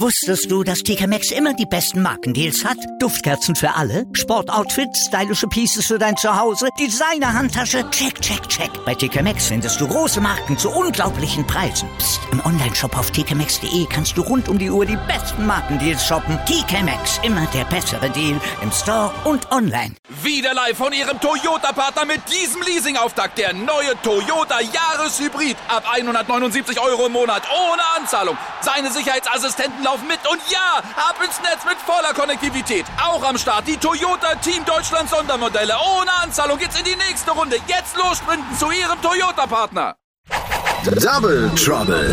Wusstest du, dass TK Maxx immer die besten Markendeals hat? Duftkerzen für alle, Sportoutfits, stylische Pieces für dein Zuhause, Designer-Handtasche, check, check, check. Bei TK Maxx findest du große Marken zu unglaublichen Preisen. Psst. Im Onlineshop auf tkmaxx.de kannst du rund um die Uhr die besten Markendeals shoppen. TK Maxx, immer der bessere Deal im Store und online. Wieder live von Ihrem Toyota-Partner mit diesem Leasing-Auftakt. Der neue Toyota Jahreshybrid. Ab 179 € im Monat. Ohne Anzahlung. Seine Sicherheitsassistenten laufen mit. Und ja, ab ins Netz mit voller Konnektivität. Auch am Start die Toyota Team Deutschland Sondermodelle. Ohne Anzahlung geht's in die nächste Runde. Jetzt los sprinten zu Ihrem Toyota-Partner. Double Trouble.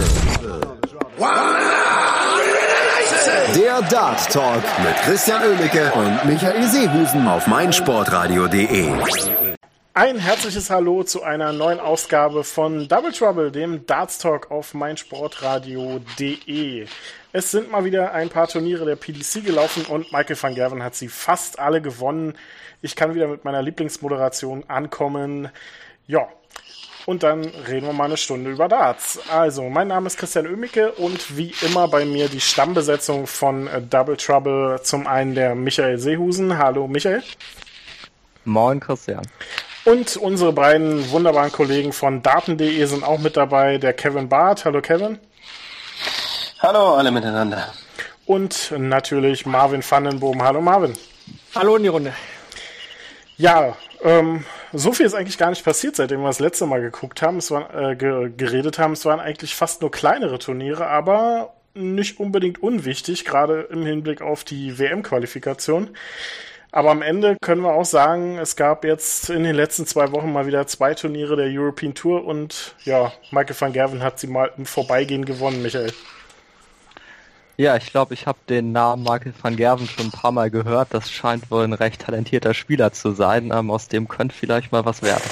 Der Dart Talk mit Christian Oemicke und Michael Seehusen auf meinsportradio.de. Ein herzliches Hallo zu einer neuen Ausgabe von Double Trouble, dem Darts Talk auf meinsportradio.de. Es sind mal wieder ein paar Turniere der PDC gelaufen und Michael van Gerwen hat sie fast alle gewonnen. Ich kann wieder mit meiner Lieblingsmoderation ankommen. Ja, und dann reden wir mal eine Stunde über Darts. Also, mein Name ist Christian Oemicke und wie immer bei mir die Stammbesetzung von Double Trouble. Zum einen der Michael Seehusen. Hallo Michael. Moin Christian. Und unsere beiden wunderbaren Kollegen von Daten.de sind auch mit dabei. Der Kevin Barth. Hallo Kevin. Hallo alle miteinander. Und natürlich Marvin Vandenboom. Hallo Marvin. Hallo in die Runde. Ja, so viel ist eigentlich gar nicht passiert, seitdem wir das letzte Mal geguckt haben. Geredet haben. Es waren eigentlich fast nur kleinere Turniere, aber nicht unbedingt unwichtig, gerade im Hinblick auf die WM-Qualifikation. Aber am Ende können wir auch sagen, es gab jetzt in den letzten 2 Wochen mal wieder 2 Turniere der European Tour und ja, Michael van Gerwen hat sie mal im Vorbeigehen gewonnen, Michael. Ja, ich glaube, ich habe den Namen Michael van Gerwen schon ein paar Mal gehört. Das scheint wohl ein recht talentierter Spieler zu sein. Aus dem könnte vielleicht mal was werden.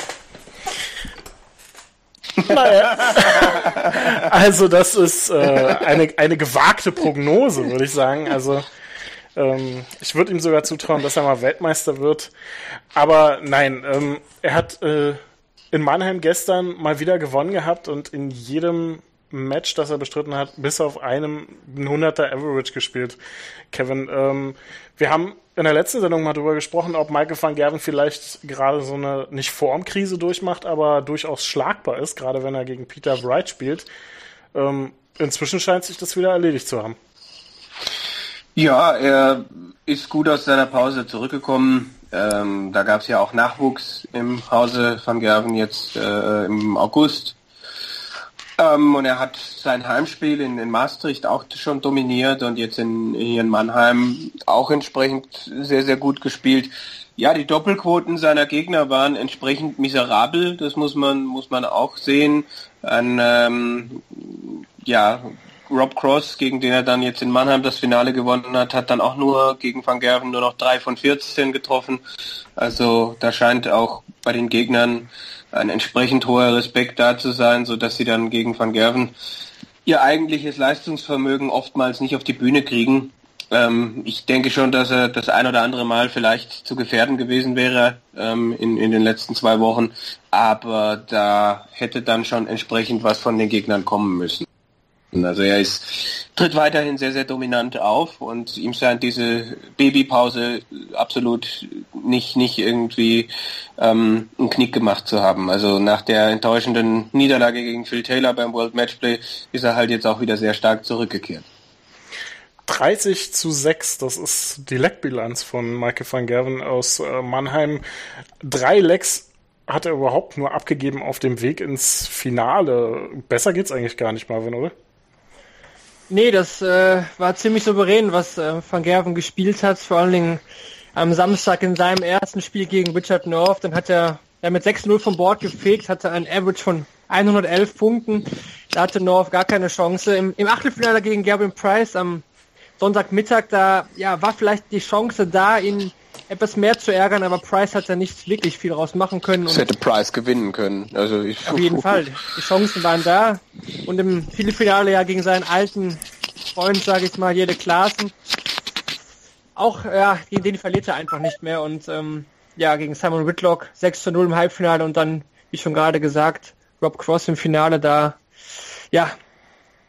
Naja. Also das ist eine gewagte Prognose, würde ich sagen. Also ich würde ihm sogar zutrauen, dass er mal Weltmeister wird. Aber nein, er hat in Mannheim gestern mal wieder gewonnen gehabt und in jedem Match, das er bestritten hat, bis auf einem 100er Average gespielt. Kevin, wir haben in der letzten Sendung mal drüber gesprochen, ob Michael van Gerwen vielleicht gerade so eine, nicht Formkrise durchmacht, aber durchaus schlagbar ist, gerade wenn er gegen Peter Wright spielt. Inzwischen scheint sich das wieder erledigt zu haben. Ja, er ist gut aus seiner Pause zurückgekommen. Da gab es ja auch Nachwuchs im Hause van Gerwen jetzt im August. Und er hat sein Heimspiel in Maastricht auch schon dominiert und jetzt hier in Mannheim auch entsprechend sehr, sehr gut gespielt. Ja, die Doppelquoten seiner Gegner waren entsprechend miserabel, das muss man auch sehen. Rob Cross, gegen den er dann jetzt in Mannheim das Finale gewonnen hat dann auch nur gegen van Gerwen nur noch 3 von 14 getroffen. Also da scheint auch bei den Gegnern ein entsprechend hoher Respekt da zu sein, so dass sie dann gegen van Gerwen ihr eigentliches Leistungsvermögen oftmals nicht auf die Bühne kriegen. Ich denke schon, dass er das ein oder andere Mal vielleicht zu gefährden gewesen wäre in den letzten 2 Wochen, aber da hätte dann schon entsprechend was von den Gegnern kommen müssen. Also er tritt weiterhin sehr, sehr dominant auf und ihm scheint diese Babypause absolut nicht irgendwie einen Knick gemacht zu haben. Also nach der enttäuschenden Niederlage gegen Phil Taylor beim World Matchplay ist er halt jetzt auch wieder sehr stark zurückgekehrt. 30-6, das ist die Leckbilanz von Michael van Gerwen aus Mannheim. 3 Lecks hat er überhaupt nur abgegeben auf dem Weg ins Finale. Besser geht's eigentlich gar nicht, Marvin, oder? Nee, das war ziemlich souverän, was van Gerwen gespielt hat, vor allen Dingen am Samstag in seinem ersten Spiel gegen Richard North. Dann hat er mit 6-0 vom Board gefegt, hatte einen Average von 111 Punkten. Da hatte North gar keine Chance. Im Achtelfinale gegen Gavin Price am Sonntagmittag, da war vielleicht die Chance da, ihn etwas mehr zu ärgern, aber Price hat da nicht wirklich viel rausmachen können. Es hätte Price gewinnen können. Also auf jeden Fall. Die Chancen waren da. Und im Viertelfinale ja gegen seinen alten Freund, sage ich mal, Jede Klaassen. Auch, gegen den verliert er einfach nicht mehr. Und gegen Simon Whitlock 6-0 im Halbfinale und dann, wie schon gerade gesagt, Rob Cross im Finale da. Ja,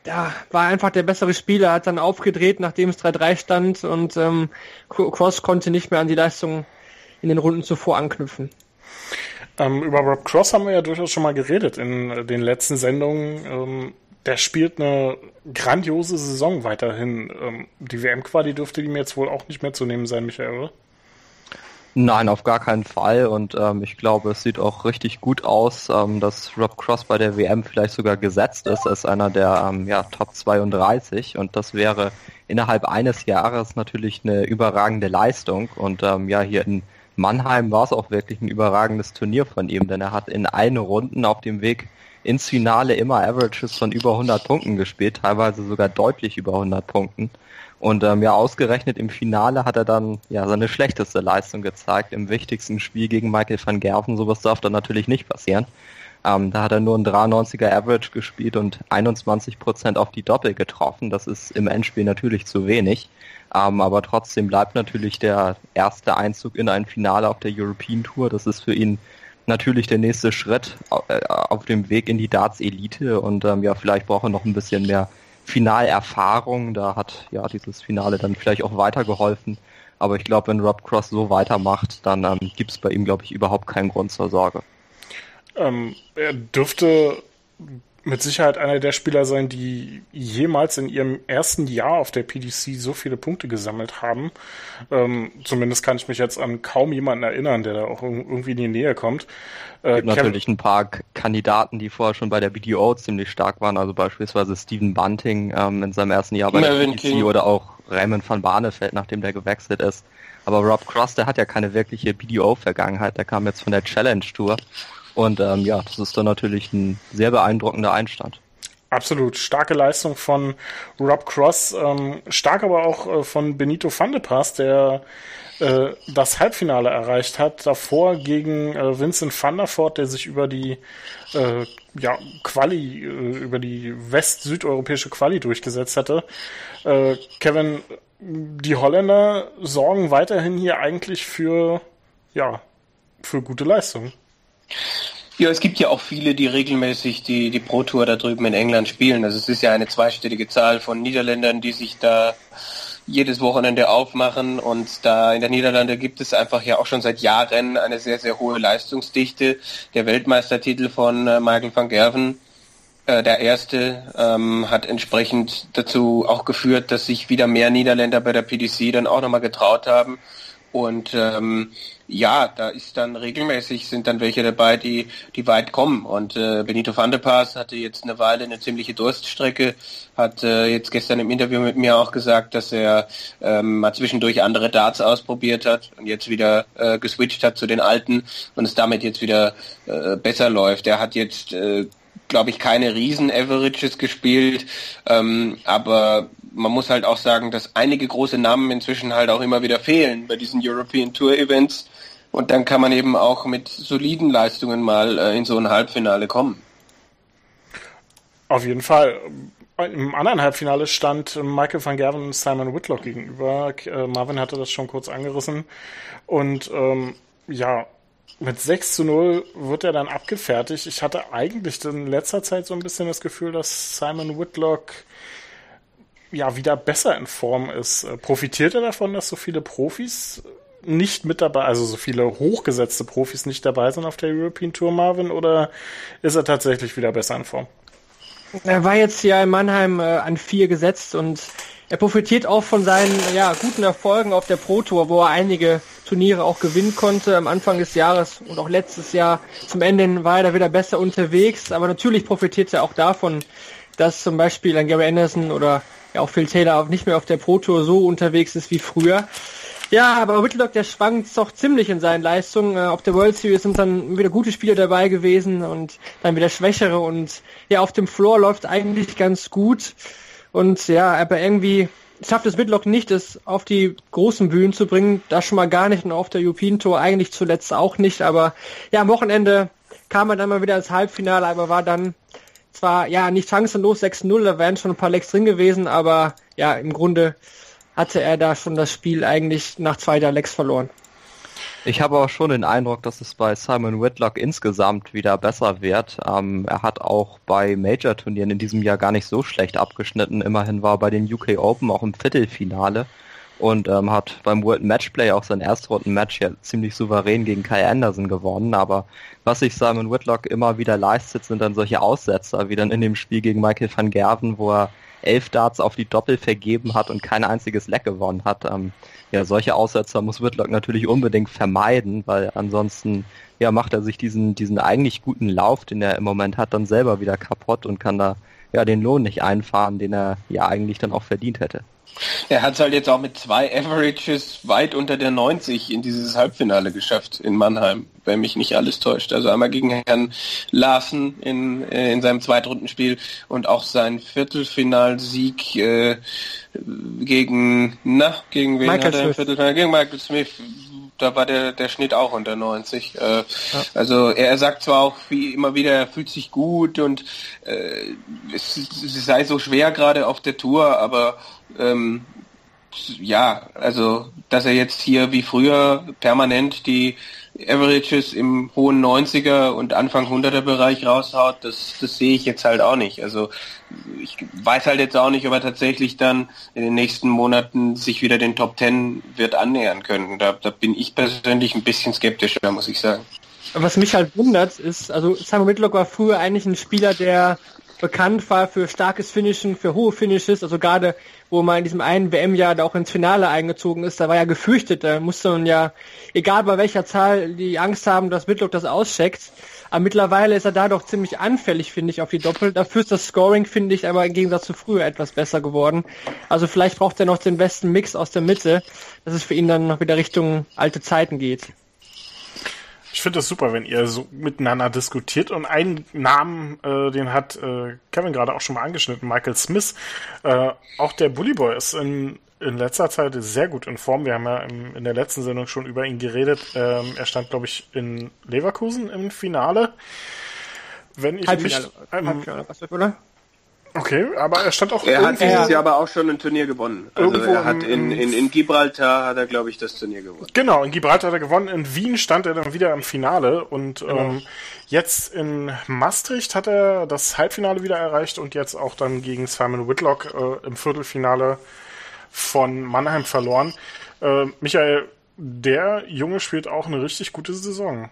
war einfach der bessere Spieler, hat dann aufgedreht, nachdem es 3-3 stand und Cross konnte nicht mehr an die Leistung in den Runden zuvor anknüpfen. Über Rob Cross haben wir ja durchaus schon mal geredet in den letzten Sendungen. Der spielt eine grandiose Saison weiterhin. Die WM-Quali dürfte ihm jetzt wohl auch nicht mehr zu nehmen sein, Michael, oder? Nein, auf gar keinen Fall und ich glaube, es sieht auch richtig gut aus, dass Rob Cross bei der WM vielleicht sogar gesetzt ist als einer der Top 32 und das wäre innerhalb eines Jahres natürlich eine überragende Leistung und hier in Mannheim war es auch wirklich ein überragendes Turnier von ihm, denn er hat in allen Runden auf dem Weg ins Finale immer Averages von über 100 Punkten gespielt, teilweise sogar deutlich über 100 Punkten. Und ausgerechnet im Finale hat er dann seine schlechteste Leistung gezeigt, im wichtigsten Spiel gegen Michael van Gerven. Sowas darf dann natürlich nicht passieren. Da hat er nur ein 93er Average gespielt und 21% auf die Doppel getroffen. Das ist im Endspiel natürlich zu wenig. Aber trotzdem bleibt natürlich der erste Einzug in ein Finale auf der European Tour. Das ist für ihn natürlich der nächste Schritt auf dem Weg in die Darts-Elite. Und vielleicht braucht er noch ein bisschen mehr Finalerfahrung, da hat dieses Finale dann vielleicht auch weitergeholfen, aber ich glaube, wenn Rob Cross so weitermacht, dann gibt es bei ihm, glaube ich, überhaupt keinen Grund zur Sorge. Er dürfte mit Sicherheit einer der Spieler sein, die jemals in ihrem ersten Jahr auf der PDC so viele Punkte gesammelt haben. Zumindest kann ich mich jetzt an kaum jemanden erinnern, der da auch irgendwie in die Nähe kommt. Es gibt natürlich ein paar Kandidaten, die vorher schon bei der BDO ziemlich stark waren, also beispielsweise Stephen Bunting in seinem ersten Jahr bei der PDC oder auch Raymond van Barneveld, nachdem der gewechselt ist. Aber Rob Cross, der hat ja keine wirkliche BDO-Vergangenheit, der kam jetzt von der Challenge Tour. Und das ist dann natürlich ein sehr beeindruckender Einstand. Absolut. Starke Leistung von Rob Cross, stark aber auch von Benito van de Pas, der das Halbfinale erreicht hat. Davor gegen Vincent van der Voort, der sich über die Quali, über die west-südeuropäische Quali durchgesetzt hatte. Kevin, die Holländer sorgen weiterhin hier eigentlich für gute Leistungen. Ja, es gibt ja auch viele, die regelmäßig die Pro Tour da drüben in England spielen. Also es ist ja eine zweistellige Zahl von Niederländern, die sich da jedes Wochenende aufmachen und da in der Niederlande gibt es einfach ja auch schon seit Jahren eine sehr, sehr hohe Leistungsdichte. Der Weltmeistertitel von Michael van Gerven, der erste, hat entsprechend dazu auch geführt, dass sich wieder mehr Niederländer bei der PDC dann auch nochmal getraut haben. Und da ist dann regelmäßig sind dann welche dabei, die weit kommen. Und Benito van de Pas hatte jetzt eine Weile eine ziemliche Durststrecke, hat jetzt gestern im Interview mit mir auch gesagt, dass er mal zwischendurch andere Darts ausprobiert hat und jetzt wieder geswitcht hat zu den alten und es damit jetzt wieder besser läuft. Er hat jetzt glaube ich, keine Riesen-Averages gespielt, aber man muss halt auch sagen, dass einige große Namen inzwischen halt auch immer wieder fehlen bei diesen European Tour Events und dann kann man eben auch mit soliden Leistungen mal in so ein Halbfinale kommen. Auf jeden Fall. Im anderen Halbfinale stand Michael van Gerven und Simon Whitlock gegenüber. Marvin hatte das schon kurz angerissen und mit 6-0 wird er dann abgefertigt. Ich hatte eigentlich in letzter Zeit so ein bisschen das Gefühl, dass Simon Whitlock wieder besser in Form ist. Profitiert er davon, dass so viele Profis nicht mit dabei, also so viele hochgesetzte Profis nicht dabei sind auf der European Tour, Marvin, oder ist er tatsächlich wieder besser in Form? Er war jetzt ja in Mannheim an 4 gesetzt und er profitiert auch von seinen guten Erfolgen auf der Pro Tour, wo er einige Turniere auch gewinnen konnte am Anfang des Jahres und auch letztes Jahr. Zum Ende war er da wieder besser unterwegs, aber natürlich profitiert er auch davon, dass zum Beispiel ein Gary Anderson oder auch Phil Taylor auch nicht mehr auf der Pro Tour so unterwegs ist wie früher. Ja, aber Whitlock, der schwankt doch ziemlich in seinen Leistungen. Auf der World Series sind dann wieder gute Spieler dabei gewesen und dann wieder schwächere und auf dem Floor läuft eigentlich ganz gut. Und aber irgendwie schafft es Whitlock nicht, es auf die großen Bühnen zu bringen. Das schon mal gar nicht und auf der European Tour eigentlich zuletzt auch nicht. Aber am Wochenende kam er dann mal wieder ins Halbfinale, aber war dann zwar nicht chancenlos 6-0, da wären schon ein paar Lecks drin gewesen, aber im Grunde hatte er da schon das Spiel eigentlich nach 2 Lecks verloren. Ich habe aber schon den Eindruck, dass es bei Simon Whitlock insgesamt wieder besser wird. Er hat auch bei Major-Turnieren in diesem Jahr gar nicht so schlecht abgeschnitten. Immerhin war er bei den UK Open auch im Viertelfinale und hat beim World Matchplay auch sein Erstrunden-Match ja ziemlich souverän gegen Kyle Anderson gewonnen. Aber was sich Simon Whitlock immer wieder leistet, sind dann solche Aussetzer, wie dann in dem Spiel gegen Michael van Gerwen, wo er 11 Darts auf die Doppel vergeben hat und kein einziges Leck gewonnen hat. Solche Aussetzer muss Whitlock natürlich unbedingt vermeiden, weil ansonsten macht er sich diesen eigentlich guten Lauf, den er im Moment hat, dann selber wieder kaputt und kann da den Lohn nicht einfahren, den er eigentlich dann auch verdient hätte. Er hat es halt jetzt auch mit 2 Averages weit unter der 90 in dieses Halbfinale geschafft in Mannheim, wenn mich nicht alles täuscht. Also einmal gegen Herrn Larsen in seinem Zweitrundenspiel und auch sein Viertelfinalsieg gegen wen Michael hat er im Smith. Viertelfinale? Gegen Michael Smith. Da war der Schnitt auch unter 90. Also er sagt zwar auch wie immer wieder, er fühlt sich gut und es sei so schwer gerade auf der Tour, aber also dass er jetzt hier wie früher permanent die Averages im hohen 90er und Anfang 100er Bereich raushaut, das sehe ich jetzt halt auch nicht. Also ich weiß halt jetzt auch nicht, ob er tatsächlich dann in den nächsten Monaten sich wieder den Top 10 wird annähern können. Da bin ich persönlich ein bisschen skeptischer, muss ich sagen. Was mich halt wundert, ist, also Simon Whitlock war früher eigentlich ein Spieler, der bekannt war für starkes Finishen, für hohe Finishes, also gerade wo man in diesem einen WM-Jahr da auch ins Finale eingezogen ist, da war ja gefürchtet, da musste man ja, egal bei welcher Zahl, die Angst haben, dass Whitlock das auscheckt. Aber mittlerweile ist er da doch ziemlich anfällig, finde ich, auf die Doppel. Dafür ist das Scoring, finde ich, aber im Gegensatz zu früher etwas besser geworden. Also vielleicht braucht er noch den besten Mix aus der Mitte, dass es für ihn dann noch wieder Richtung alte Zeiten geht. Ich finde das super, wenn ihr so miteinander diskutiert. Und einen Namen, den hat Kevin gerade auch schon mal angeschnitten, Michael Smith. Auch der Bully Boy ist in letzter Zeit sehr gut in Form. Wir haben ja in der letzten Sendung schon über ihn geredet. Er stand, glaube ich, in Leverkusen im Finale. Halbfinale, oder? Okay, aber er stand auch Er hat dieses Jahr aber auch schon ein Turnier gewonnen. Also er hat in Gibraltar hat er, glaube ich, das Turnier gewonnen. Genau, in Gibraltar hat er gewonnen. In Wien stand er dann wieder im Finale und jetzt in Maastricht hat er das Halbfinale wieder erreicht und jetzt auch dann gegen Simon Whitlock im Viertelfinale von Mannheim verloren. Michael, der Junge spielt auch eine richtig gute Saison.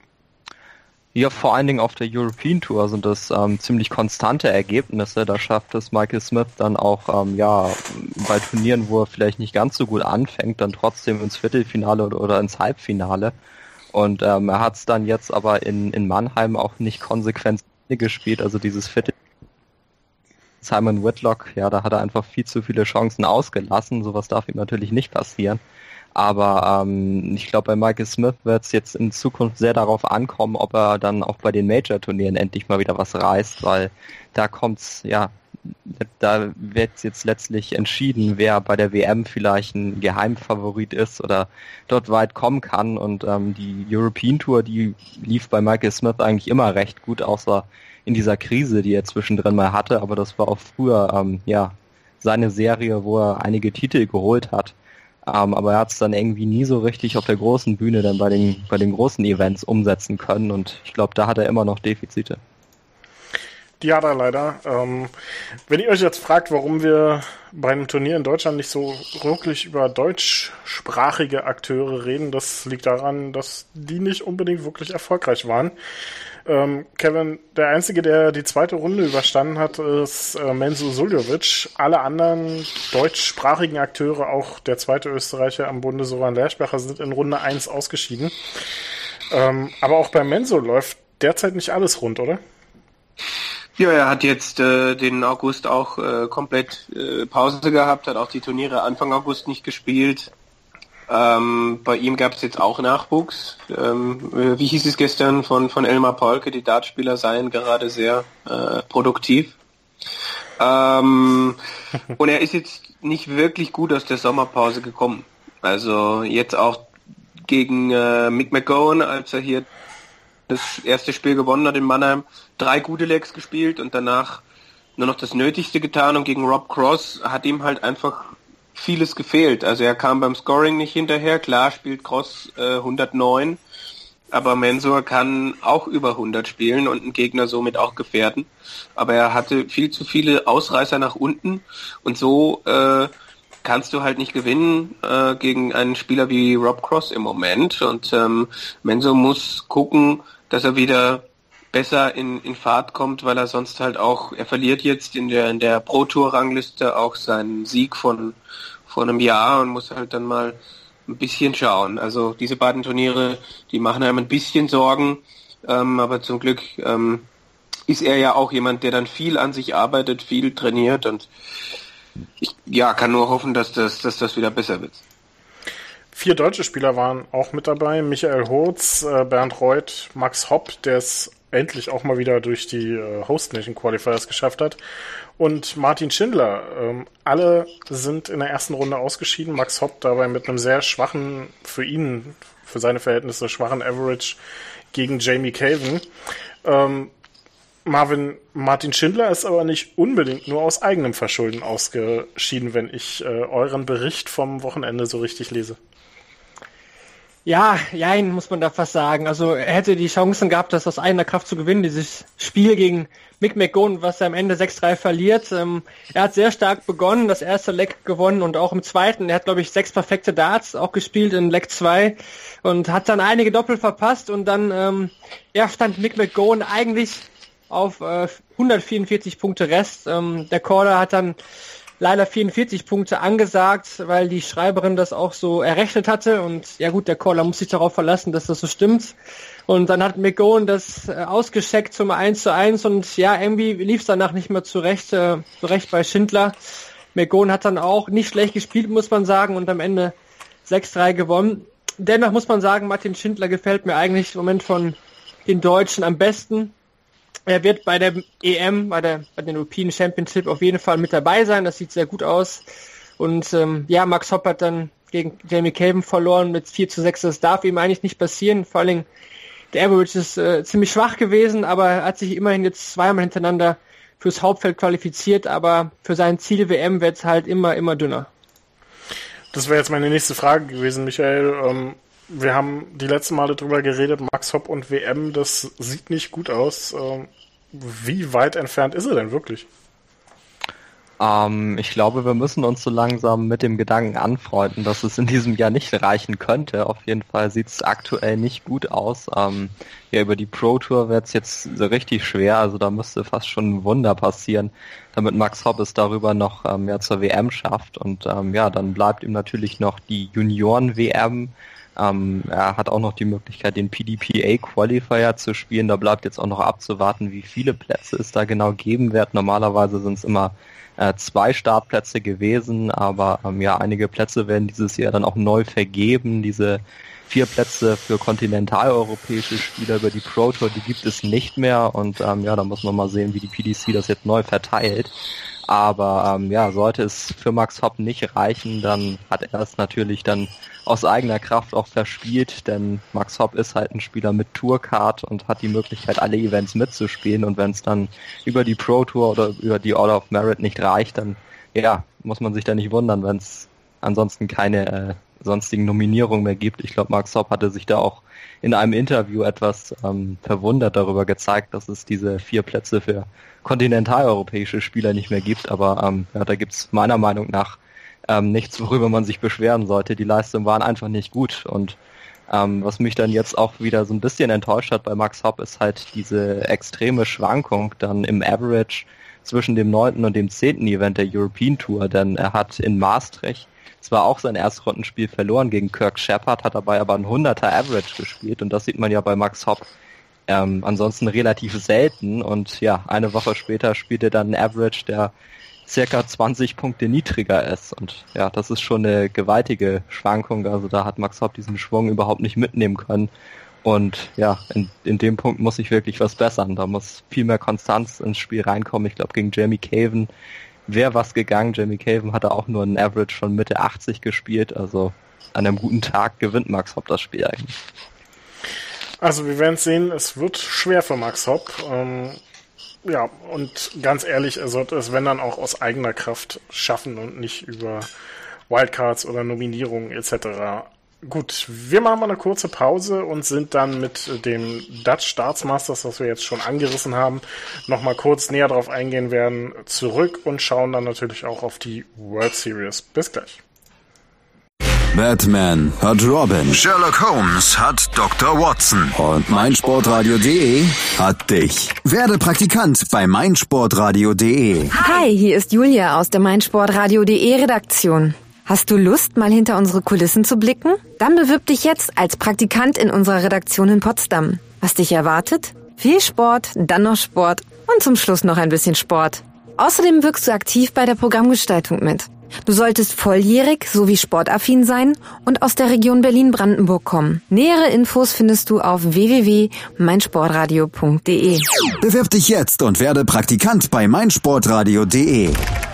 Ja, vor allen Dingen auf der European Tour sind das ziemlich konstante Ergebnisse. Da schafft es Michael Smith dann auch bei Turnieren, wo er vielleicht nicht ganz so gut anfängt, dann trotzdem ins Viertelfinale oder ins Halbfinale. Und er hat es dann jetzt aber in Mannheim auch nicht konsequent gespielt. Also dieses Viertel Simon Whitlock, da hat er einfach viel zu viele Chancen ausgelassen. Sowas darf ihm natürlich nicht passieren. Aber ich glaube, bei Michael Smith wird es jetzt in Zukunft sehr darauf ankommen, ob er dann auch bei den Major-Turnieren endlich mal wieder was reißt, weil da wird jetzt letztlich entschieden, wer bei der WM vielleicht ein Geheimfavorit ist oder dort weit kommen kann. Und die European Tour, die lief bei Michael Smith eigentlich immer recht gut, außer in dieser Krise, die er zwischendrin mal hatte. Aber das war auch früher seine Serie, wo er einige Titel geholt hat. Aber er hat es dann irgendwie nie so richtig auf der großen Bühne dann bei den großen Events umsetzen können und ich glaube, da hat er immer noch Defizite. Die hat er leider. Wenn ihr euch jetzt fragt, warum wir bei einem Turnier in Deutschland nicht so wirklich über deutschsprachige Akteure reden, das liegt daran, dass die nicht unbedingt wirklich erfolgreich waren. Kevin, der Einzige, der die zweite Runde überstanden hat, ist Menzo Suljovic. Alle anderen deutschsprachigen Akteure, auch der zweite Österreicher am Bunde, Soran Lerchbacher, sind in Runde 1 ausgeschieden. Aber auch bei Menzo läuft derzeit nicht alles rund, oder? Ja, er hat jetzt den August auch komplett Pause gehabt, hat auch die Turniere Anfang August nicht gespielt. Bei ihm gab es jetzt auch Nachwuchs. Wie hieß es gestern von Elmar Polke, die Dartspieler seien gerade sehr produktiv. Und er ist jetzt nicht wirklich gut aus der Sommerpause gekommen. Also jetzt auch gegen Mick McGowan, als er hier das erste Spiel gewonnen hat in Mannheim, 3 gute Legs gespielt und danach nur noch das Nötigste getan und gegen Rob Cross hat ihm halt einfach vieles gefehlt. Also er kam beim Scoring nicht hinterher. Klar spielt Cross 109, aber Mensur kann auch über 100 spielen und einen Gegner somit auch gefährden. Aber er hatte viel zu viele Ausreißer nach unten und so kannst du halt nicht gewinnen gegen einen Spieler wie Rob Cross im Moment. Und Mensur muss gucken, dass er wieder besser in Fahrt kommt, weil er sonst halt auch, er verliert jetzt in der Pro-Tour-Rangliste auch seinen Sieg von einem Jahr und muss halt dann mal ein bisschen schauen. Also diese beiden Turniere, die machen einem ein bisschen Sorgen, aber zum Glück ist er ja auch jemand, der dann viel an sich arbeitet, viel trainiert und ich kann nur hoffen, dass das wieder besser wird. 4 deutsche Spieler waren auch mit dabei. Michael Hurz, Bernd Reuth, Max Hopp, der es endlich auch mal wieder durch die Host Nation Qualifiers geschafft hat. Und Martin Schindler. Alle sind in der ersten Runde ausgeschieden. Max Hopp dabei mit einem sehr schwachen, für seine Verhältnisse schwachen Average gegen Jamie Caven. Martin Schindler ist aber nicht unbedingt nur aus eigenem Verschulden ausgeschieden, wenn ich euren Bericht vom Wochenende so richtig lese. Ja, muss man da fast sagen. Also er hätte die Chancen gehabt, das aus eigener Kraft zu gewinnen, dieses Spiel gegen Mick McGowan, was er am Ende 6-3 verliert. Er hat sehr stark begonnen, das erste Leg gewonnen und auch im zweiten. Er hat, glaube ich, 6 perfekte Darts auch gespielt in Leg 2 und hat dann einige Doppel verpasst und dann stand Mick McGowan eigentlich auf 144 Punkte Rest. Der Caller hat dann leider 44 Punkte angesagt, weil die Schreiberin das auch so errechnet hatte. Und ja gut, der Caller muss sich darauf verlassen, dass das so stimmt. Und dann hat McGowan das ausgescheckt zum 1:1 und ja, irgendwie lief es danach nicht mehr zurecht bei Schindler. McGowan hat dann auch nicht schlecht gespielt, muss man sagen, und am Ende 6-3 gewonnen. Dennoch muss man sagen, Martin Schindler gefällt mir eigentlich im Moment von den Deutschen am besten. Er wird bei der EM, bei den European Championship auf jeden Fall mit dabei sein. Das sieht sehr gut aus. Und Max Hopp hat dann gegen Jamie Caven verloren mit 4:6. Das darf ihm eigentlich nicht passieren. Vor allem der Average ist ziemlich schwach gewesen, aber er hat sich immerhin jetzt zweimal hintereinander fürs Hauptfeld qualifiziert. Aber für sein Ziel WM wird es halt immer dünner. Das wäre jetzt meine nächste Frage gewesen, Michael. Wir haben die letzten Male drüber geredet, Max Hopp und WM, das sieht nicht gut aus. Wie weit entfernt ist er denn wirklich? Ich glaube, wir müssen uns so langsam mit dem Gedanken anfreunden, dass es in diesem Jahr nicht reichen könnte. Auf jeden Fall sieht es aktuell nicht gut aus. Über die Pro Tour wird es jetzt so richtig schwer, also da müsste fast schon ein Wunder passieren, damit Max Hopp es darüber noch zur WM schafft. Und dann bleibt ihm natürlich noch die Junioren-WM. Er hat auch noch die Möglichkeit, den PDPA-Qualifier zu spielen. Da bleibt jetzt auch noch abzuwarten, wie viele Plätze es da genau geben wird. Normalerweise sind es immer 2 Startplätze gewesen, aber einige Plätze werden dieses Jahr dann auch neu vergeben. Diese 4 Plätze für kontinentaleuropäische Spieler über die Pro Tour, die gibt es nicht mehr. Und da muss man mal sehen, wie die PDC das jetzt neu verteilt. Aber sollte es für Max Hopp nicht reichen, dann hat er es natürlich dann aus eigener Kraft auch verspielt, denn Max Hopp ist halt ein Spieler mit Tourcard und hat die Möglichkeit, alle Events mitzuspielen, und wenn es dann über die Pro Tour oder über die Order of Merit nicht reicht, dann muss man sich da nicht wundern, wenn es ansonsten keine sonstigen Nominierungen mehr gibt. Ich glaube, Max Hopp hatte sich da auch in einem Interview etwas verwundert darüber gezeigt, dass es diese 4 Plätze für kontinentaleuropäische Spieler nicht mehr gibt, aber da gibt es meiner Meinung nach nichts, worüber man sich beschweren sollte. Die Leistungen waren einfach nicht gut, und was mich dann jetzt auch wieder so ein bisschen enttäuscht hat bei Max Hopp, ist halt diese extreme Schwankung dann im Average zwischen dem 9. und dem 10. Event der European Tour, denn er hat in Maastricht zwar auch sein Erstrundenspiel verloren gegen Kirk Shepard, hat dabei aber ein 100er Average gespielt, und das sieht man ja bei Max Hopp ansonsten relativ selten, und eine Woche später spielt er dann ein Average, der circa 20 Punkte niedriger ist, und das ist schon eine gewaltige Schwankung. Also da hat Max Hopp diesen Schwung überhaupt nicht mitnehmen können, und in dem Punkt muss sich wirklich was bessern. Da muss viel mehr Konstanz ins Spiel reinkommen. Ich glaube, gegen Jamie Caven wäre was gegangen. Jamie Caven hatte auch nur ein Average von Mitte 80 gespielt, also an einem guten Tag gewinnt Max Hopp das Spiel eigentlich. Also wir werden sehen, es wird schwer für Max Hopp. Und ganz ehrlich, er sollte es, wenn dann, auch aus eigener Kraft schaffen und nicht über Wildcards oder Nominierungen etc. Gut, wir machen mal eine kurze Pause und sind dann mit dem Dutch Staatsmasters, das wir jetzt schon angerissen haben, nochmal kurz näher drauf eingehen werden, zurück und schauen dann natürlich auch auf die World Series. Bis gleich. Batman hat Robin, Sherlock Holmes hat Dr. Watson und meinsportradio.de hat dich. Werde Praktikant bei meinsportradio.de. Hi, hier ist Julia aus der meinsportradio.de Redaktion. Hast du Lust, mal hinter unsere Kulissen zu blicken? Dann bewirb dich jetzt als Praktikant in unserer Redaktion in Potsdam. Was dich erwartet? Viel Sport, dann noch Sport und zum Schluss noch ein bisschen Sport. Außerdem wirkst du aktiv bei der Programmgestaltung mit. Du solltest volljährig sowie sportaffin sein und aus der Region Berlin-Brandenburg kommen. Nähere Infos findest du auf www.meinsportradio.de. Bewirb dich jetzt und werde Praktikant bei meinsportradio.de.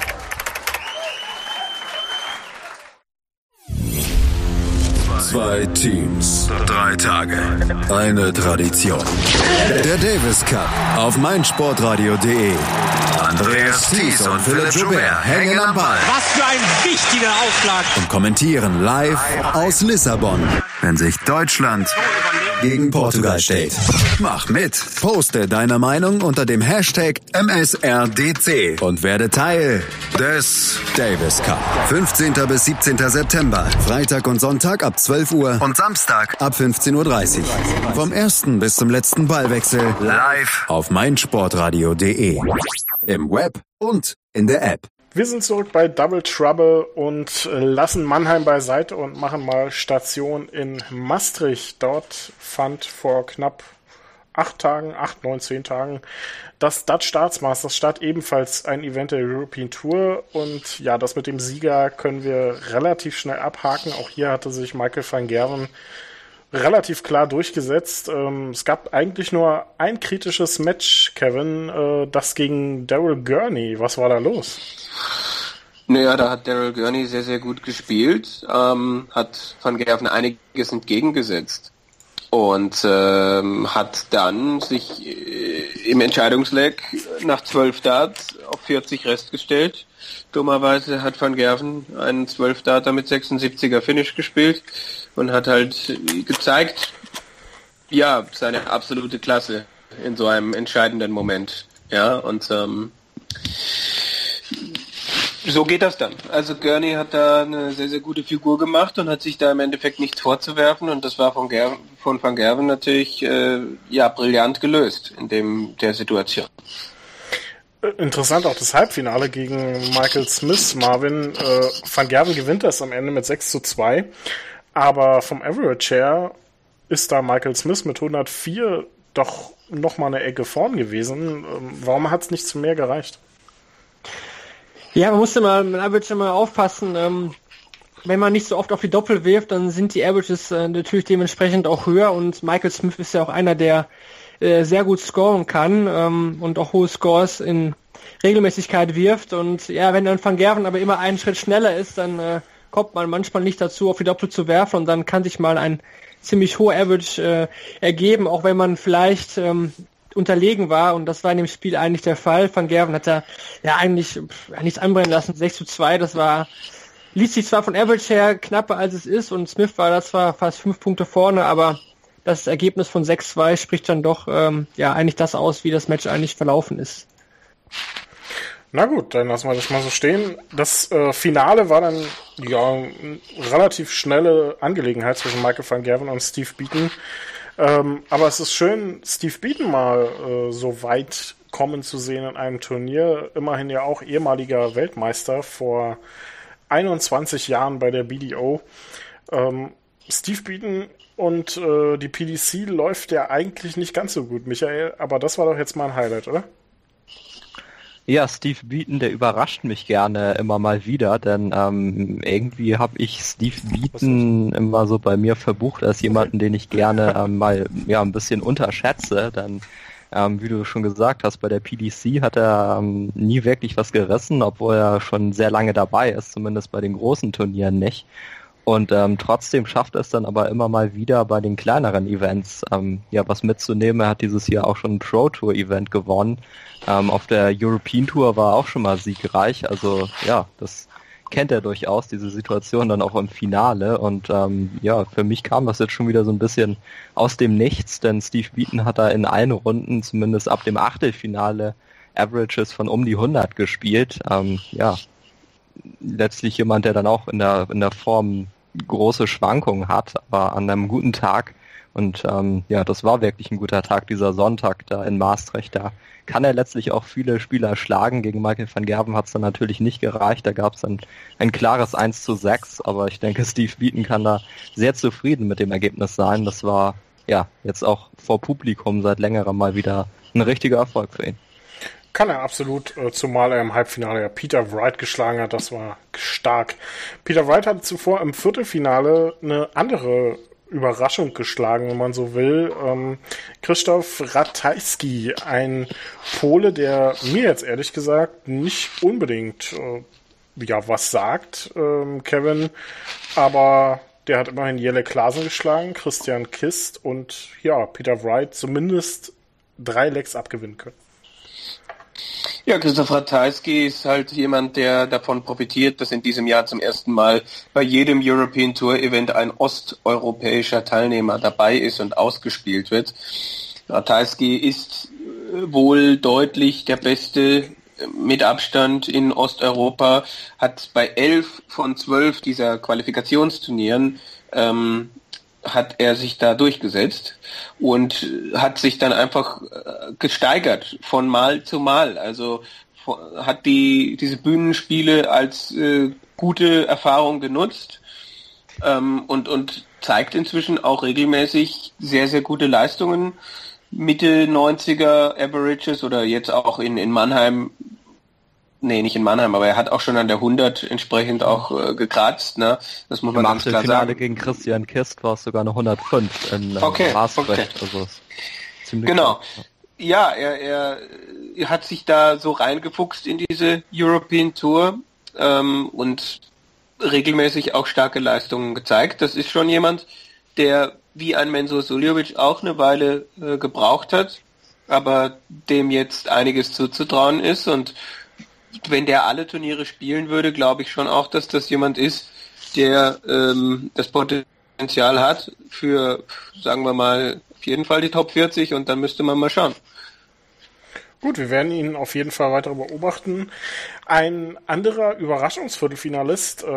Zwei Teams, 3 Tage, eine Tradition. Der Davis Cup auf meinsportradio.de. Andreas Thies und Philipp Joubert hängen am Ball. Was für ein wichtiger Aufschlag. Und kommentieren live aus Lissabon, wenn sich Deutschland gegen Portugal steht. Mach mit. Poste deine Meinung unter dem Hashtag MSRDC und werde Teil des Davis Cup. 15. bis 17. September. Freitag und Sonntag ab 12 Uhr und Samstag ab 15.30 Uhr. Vom ersten bis zum letzten Ballwechsel live auf meinsportradio.de. Im Web und in der App. Wir sind zurück bei Double Trouble und lassen Mannheim beiseite und machen mal Station in Maastricht. Dort fand vor knapp 8, 9, 10 Tagen das Dutch Staatsmasters statt, ebenfalls ein Event der European Tour. Und ja, das mit dem Sieger können wir relativ schnell abhaken. Auch hier hatte sich Michael van Gerwen relativ klar durchgesetzt. Es gab eigentlich nur ein kritisches Match, Kevin, das gegen Daryl Gurney. Was war da los? Naja, da hat Daryl Gurney sehr, sehr gut gespielt, hat Van Gerwen einiges entgegengesetzt und hat dann sich im Entscheidungsleck nach 12 Darts auf 40 Rest gestellt. Dummerweise hat Van Gerwen einen 12-Darter mit 76er Finish gespielt und hat halt gezeigt, ja, seine absolute Klasse in so einem entscheidenden Moment. Ja, und so geht das dann. Also Gurney hat da eine sehr, sehr gute Figur gemacht und hat sich da im Endeffekt nichts vorzuwerfen und das war von Van Gerwen natürlich brillant gelöst in der Situation. Interessant auch das Halbfinale gegen Michael Smith. Marvin, Van Gerwen gewinnt das am Ende mit 6:2, aber vom Average her ist da Michael Smith mit 104 doch nochmal eine Ecke vorn gewesen. Warum hat es nicht zu mehr gereicht? Ja, man musste mal mit Average immer aufpassen. Wenn man nicht so oft auf die Doppel wirft, dann sind die Averages natürlich dementsprechend auch höher und Michael Smith ist ja auch einer, der sehr gut scoren kann und auch hohe Scores in Regelmäßigkeit wirft und ja, wenn dann Van Gerwen aber immer einen Schritt schneller ist, dann kommt man manchmal nicht dazu, auf die Doppel zu werfen und dann kann sich mal ein ziemlich hoher Average ergeben, auch wenn man vielleicht unterlegen war und das war in dem Spiel eigentlich der Fall. Van Gerwen hat da ja eigentlich nichts anbrennen lassen, 6:2, das ließ sich zwar von Average her knapper als es ist und Smith war da zwar fast 5 Punkte vorne, aber das Ergebnis von 6:2 spricht dann doch eigentlich das aus, wie das Match eigentlich verlaufen ist. Na gut, dann lassen wir das mal so stehen. Das Finale war dann eine relativ schnelle Angelegenheit zwischen Michael van Gerwen und Steve Beaton. Aber es ist schön, Steve Beaton mal so weit kommen zu sehen in einem Turnier. Immerhin ja auch ehemaliger Weltmeister vor 21 Jahren bei der BDO. Steve Beaton und die PDC läuft ja eigentlich nicht ganz so gut, Michael, aber das war doch jetzt mal ein Highlight, oder? Ja, Steve Beaton, der überrascht mich gerne immer mal wieder, denn irgendwie habe ich Steve Beaton immer so bei mir verbucht als jemanden, den ich gerne mal ein bisschen unterschätze, denn wie du schon gesagt hast, bei der PDC hat er nie wirklich was gerissen, obwohl er schon sehr lange dabei ist, zumindest bei den großen Turnieren nicht. Und trotzdem schafft er es dann aber immer mal wieder bei den kleineren Events was mitzunehmen. Er hat dieses Jahr auch schon ein Pro Tour Event gewonnen. Auf der European Tour war er auch schon mal siegreich. Also ja, das kennt er durchaus diese Situation dann auch im Finale. Und für mich kam das jetzt schon wieder so ein bisschen aus dem Nichts, denn Steve Beaton hat da in allen Runden, zumindest ab dem Achtelfinale, Averages von um die 100 gespielt. Letztlich jemand, der dann auch in der Form große Schwankungen hat, aber an einem guten Tag. Und das war wirklich ein guter Tag, dieser Sonntag da in Maastricht. Da kann er letztlich auch viele Spieler schlagen. Gegen Michael van Gerwen hat es dann natürlich nicht gereicht. Da gab es dann ein klares 1:6. Aber ich denke, Steve Beaton kann da sehr zufrieden mit dem Ergebnis sein. Das war jetzt auch vor Publikum seit längerem mal wieder ein richtiger Erfolg für ihn. Kann er absolut, zumal er im Halbfinale ja Peter Wright geschlagen hat. Das war stark. Peter Wright hatte zuvor im Viertelfinale eine andere Überraschung geschlagen, wenn man so will. Krzysztof Ratajski, ein Pole, der mir jetzt ehrlich gesagt nicht unbedingt was sagt, Kevin, aber der hat immerhin Jelle Klaasen geschlagen, Christian Kist und Peter Wright zumindest 3 Legs abgewinnen können. Ja, Krzysztof Ratajski ist halt jemand, der davon profitiert, dass in diesem Jahr zum ersten Mal bei jedem European Tour Event ein osteuropäischer Teilnehmer dabei ist und ausgespielt wird. Ratajski ist wohl deutlich der Beste mit Abstand in Osteuropa, hat bei 11 von 12 dieser Qualifikationsturnieren hat er sich da durchgesetzt und hat sich dann einfach gesteigert von Mal zu Mal. Also hat diese Bühnenspiele als gute Erfahrung genutzt und zeigt inzwischen auch regelmäßig sehr, sehr gute Leistungen. Mitte 90er Averages oder jetzt auch in Mannheim. Nee, nicht in Mannheim, aber er hat auch schon an der 100 entsprechend auch gekratzt, ne? Das muss man ganz klar sagen. Im Finale gegen Christian Kist war es sogar eine 105 in Maastricht. Okay. Also ziemlich genau. Klar. Ja, er hat sich da so reingefuchst in diese European Tour und regelmäßig auch starke Leistungen gezeigt. Das ist schon jemand, der wie ein Mensur Suljovic auch eine Weile gebraucht hat, aber dem jetzt einiges zuzutrauen ist, und wenn der alle Turniere spielen würde, glaube ich schon auch, dass das jemand ist, der das Potenzial hat für, sagen wir mal, auf jeden Fall die Top 40, und dann müsste man mal schauen. Gut, wir werden ihn auf jeden Fall weiter beobachten. Ein anderer Überraschungsviertelfinalist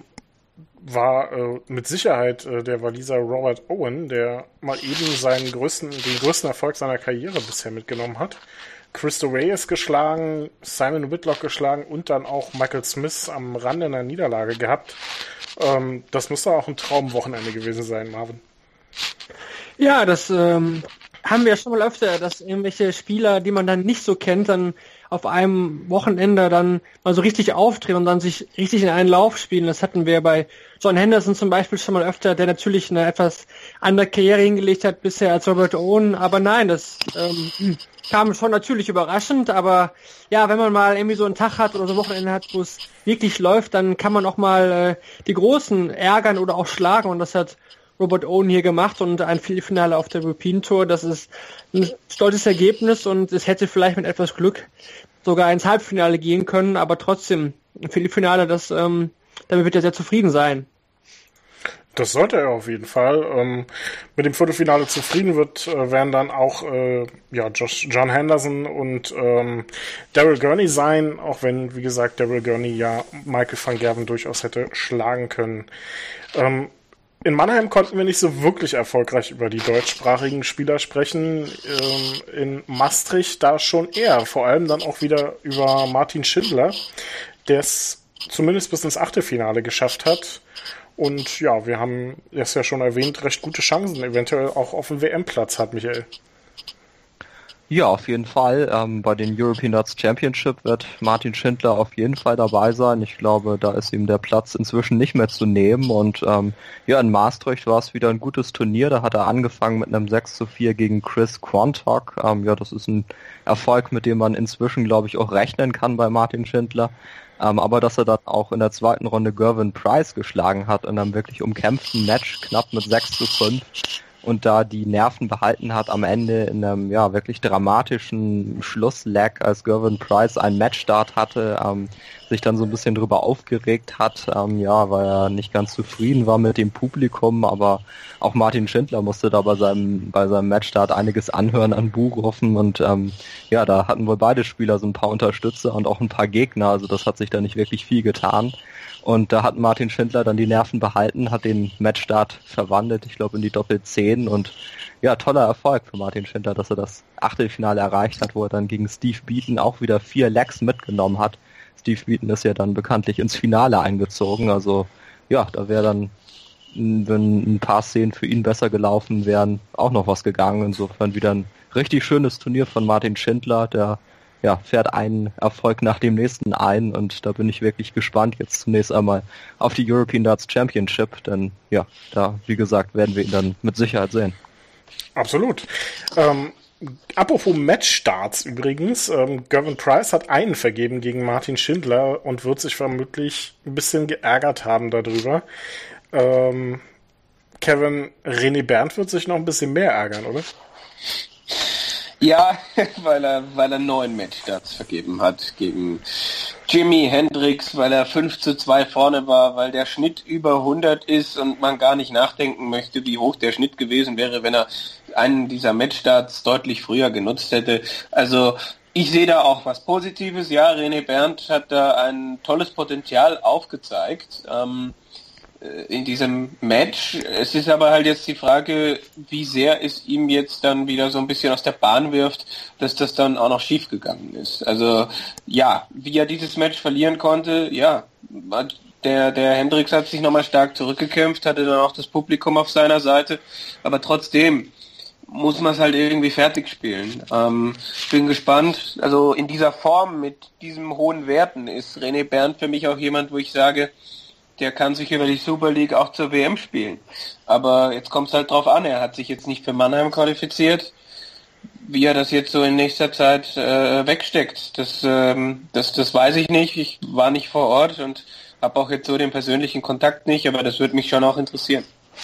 war mit Sicherheit der Waliser Robert Owen, der mal eben den größten Erfolg seiner Karriere bisher mitgenommen hat. Christo Reyes geschlagen, Simon Whitlock geschlagen und dann auch Michael Smith am Rande einer Niederlage gehabt. Das muss doch auch ein Traumwochenende gewesen sein, Marvin. Ja, das haben wir ja schon mal öfter, dass irgendwelche Spieler, die man dann nicht so kennt, dann auf einem Wochenende dann mal so richtig auftreten und dann sich richtig in einen Lauf spielen. Das hatten wir bei John Henderson zum Beispiel schon mal öfter, der natürlich eine etwas andere Karriere hingelegt hat bisher als Robert Owen. Aber nein, das kam schon natürlich überraschend. Aber ja, wenn man mal irgendwie so einen Tag hat oder so ein Wochenende hat, wo es wirklich läuft, dann kann man auch mal die Großen ärgern oder auch schlagen. Und das hat Robert Owen hier gemacht, und ein Viertelfinale auf der European Tour. Das ist ein stolzes Ergebnis, und es hätte vielleicht mit etwas Glück sogar ins Halbfinale gehen können, aber trotzdem ein Viertelfinale, damit wird er sehr zufrieden sein. Das sollte er auf jeden Fall. Mit dem Viertelfinale zufrieden werden dann auch John Henderson und Daryl Gurney sein, auch wenn, wie gesagt, Daryl Gurney ja Michael van Gerwen durchaus hätte schlagen können. In Mannheim konnten wir nicht so wirklich erfolgreich über die deutschsprachigen Spieler sprechen. In Maastricht da schon eher, vor allem dann auch wieder über Martin Schindler, der es zumindest bis ins Achtelfinale geschafft hat. Und ja, wir haben es ja schon erwähnt, recht gute Chancen eventuell auch auf den WM-Platz hat, Michael. Ja, auf jeden Fall. Bei den European Darts Championship wird Martin Schindler auf jeden Fall dabei sein. Ich glaube, da ist ihm der Platz inzwischen nicht mehr zu nehmen. Und in Maastricht war es wieder ein gutes Turnier. Da hat er angefangen mit einem 6:4 gegen Chris Quantock. Das ist ein Erfolg, mit dem man inzwischen, glaube ich, auch rechnen kann bei Martin Schindler. Aber dass er dann auch in der zweiten Runde Gervin Price geschlagen hat in einem wirklich umkämpften Match, knapp mit 6:5. Und da die Nerven behalten hat am Ende in einem wirklich dramatischen Schlussleg, als Gervin Price einen Matchstart hatte, sich dann so ein bisschen drüber aufgeregt hat, weil er nicht ganz zufrieden war mit dem Publikum, aber auch Martin Schindler musste da bei seinem Matchstart einiges anhören an Buhrufen und da hatten wohl beide Spieler so ein paar Unterstützer und auch ein paar Gegner, also das hat sich da nicht wirklich viel getan. Und da hat Martin Schindler dann die Nerven behalten, hat den Matchstart verwandelt, ich glaube in die Doppel-10 und ja, toller Erfolg für Martin Schindler, dass er das Achtelfinale erreicht hat, wo er dann gegen Steve Beaton auch wieder 4 Legs mitgenommen hat. Steve Beaton ist ja dann bekanntlich ins Finale eingezogen, also ja, da wäre dann, wenn ein paar Szenen für ihn besser gelaufen wären, auch noch was gegangen. Insofern wieder ein richtig schönes Turnier von Martin Schindler, der fährt einen Erfolg nach dem nächsten ein und da bin ich wirklich gespannt jetzt zunächst einmal auf die European Darts Championship, denn ja, da, wie gesagt, werden wir ihn dann mit Sicherheit sehen. Absolut. Apropos Matchstarts übrigens, Gervin Price hat einen vergeben gegen Martin Schindler und wird sich vermutlich ein bisschen geärgert haben darüber. Kevin, René Berndt wird sich noch ein bisschen mehr ärgern, oder? Ja, weil er 9 Matchstarts vergeben hat gegen Jimi Hendrix, weil er 5:2 vorne war, weil der Schnitt über 100 ist und man gar nicht nachdenken möchte, wie hoch der Schnitt gewesen wäre, wenn er einen dieser Matchstarts deutlich früher genutzt hätte. Also ich sehe da auch was Positives. Ja, René Berndt hat da ein tolles Potenzial aufgezeigt in diesem Match. Es ist aber halt jetzt die Frage, wie sehr es ihm jetzt dann wieder so ein bisschen aus der Bahn wirft, dass das dann auch noch schief gegangen ist. Also ja, wie er dieses Match verlieren konnte, ja, der Hendrix hat sich nochmal stark zurückgekämpft, hatte dann auch das Publikum auf seiner Seite, aber trotzdem muss man es halt irgendwie fertig spielen. Bin gespannt, also in dieser Form mit diesen hohen Werten ist René Berndt für mich auch jemand, wo ich sage, der kann sich über die Super League auch zur WM spielen. Aber jetzt kommt es halt drauf an, er hat sich jetzt nicht für Mannheim qualifiziert. Wie er das jetzt so in nächster Zeit wegsteckt, das weiß ich nicht. Ich war nicht vor Ort und habe auch jetzt so den persönlichen Kontakt nicht, aber das würde mich schon auch interessieren.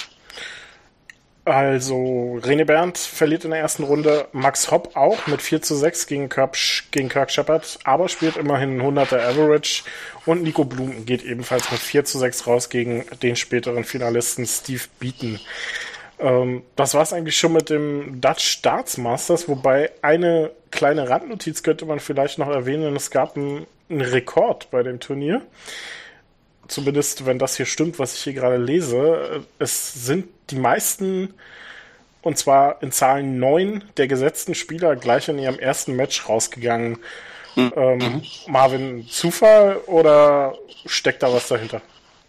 Also René Berndt verliert in der ersten Runde, Max Hopp auch mit 4:6 gegen Kirk Shepard, aber spielt immerhin 100er Average und Nico Blum geht ebenfalls mit 4:6 raus gegen den späteren Finalisten Steve Beaton. Das war's eigentlich schon mit dem Dutch Darts Masters, wobei eine kleine Randnotiz könnte man vielleicht noch erwähnen, es gab einen Rekord bei dem Turnier. Zumindest, wenn das hier stimmt, was ich hier gerade lese. Es sind die meisten, und zwar in Zahlen 9 der gesetzten Spieler gleich in ihrem ersten Match rausgegangen. Marvin, Zufall oder steckt da was dahinter?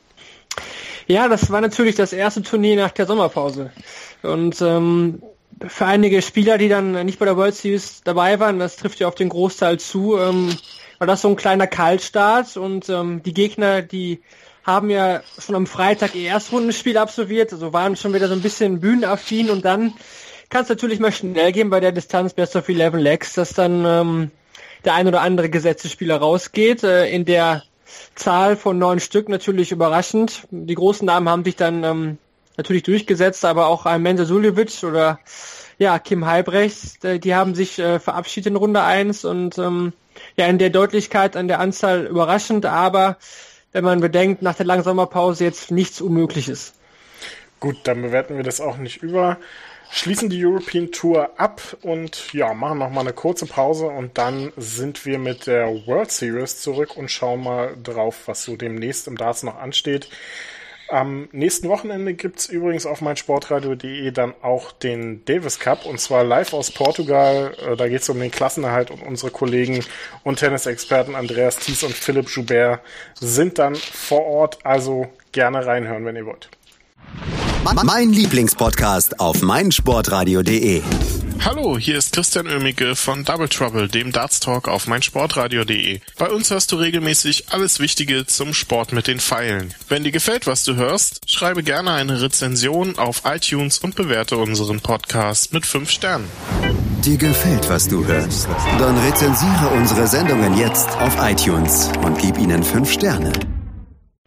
Ja, das war natürlich das erste Turnier nach der Sommerpause. Und für einige Spieler, die dann nicht bei der World Series dabei waren, das trifft ja auf den Großteil zu, war das so ein kleiner Kaltstart und die Gegner, die haben ja schon am Freitag ihr Erstrundenspiel absolviert, also waren schon wieder so ein bisschen bühnenaffin und dann kann es natürlich mal schnell gehen bei der Distanz Best of 11 Legs, dass dann der ein oder andere gesetzte Spieler rausgeht, in der Zahl von 9 Stück natürlich überraschend. Die großen Namen haben sich dann natürlich durchgesetzt, aber auch ein Mensa Suljovic oder ja, Kim Halbrechts, die haben sich verabschiedet in Runde 1 und in der Deutlichkeit an der Anzahl überraschend, aber wenn man bedenkt, nach der langen Sommerpause jetzt nichts Unmögliches. Gut, dann bewerten wir das auch nicht über. Schließen die European Tour ab und ja, machen nochmal eine kurze Pause und dann sind wir mit der World Series zurück und schauen mal drauf, was so demnächst im Darts noch ansteht. Am nächsten Wochenende gibt's übrigens auf meinsportradio.de dann auch den Davis Cup und zwar live aus Portugal. Da geht's um den Klassenerhalt und unsere Kollegen und Tennisexperten Andreas Thies und Philipp Joubert sind dann vor Ort, also gerne reinhören, wenn ihr wollt. Mein Lieblingspodcast auf meinsportradio.de. Hallo, hier ist Christian Oemicke von Double Trouble, dem Darts Talk auf meinsportradio.de. Bei uns hörst du regelmäßig alles Wichtige zum Sport mit den Pfeilen. Wenn dir gefällt, was du hörst, schreibe gerne eine Rezension auf iTunes und bewerte unseren Podcast mit 5 Sternen. Dir gefällt, was du hörst? Dann rezensiere unsere Sendungen jetzt auf iTunes und gib ihnen 5 Sterne.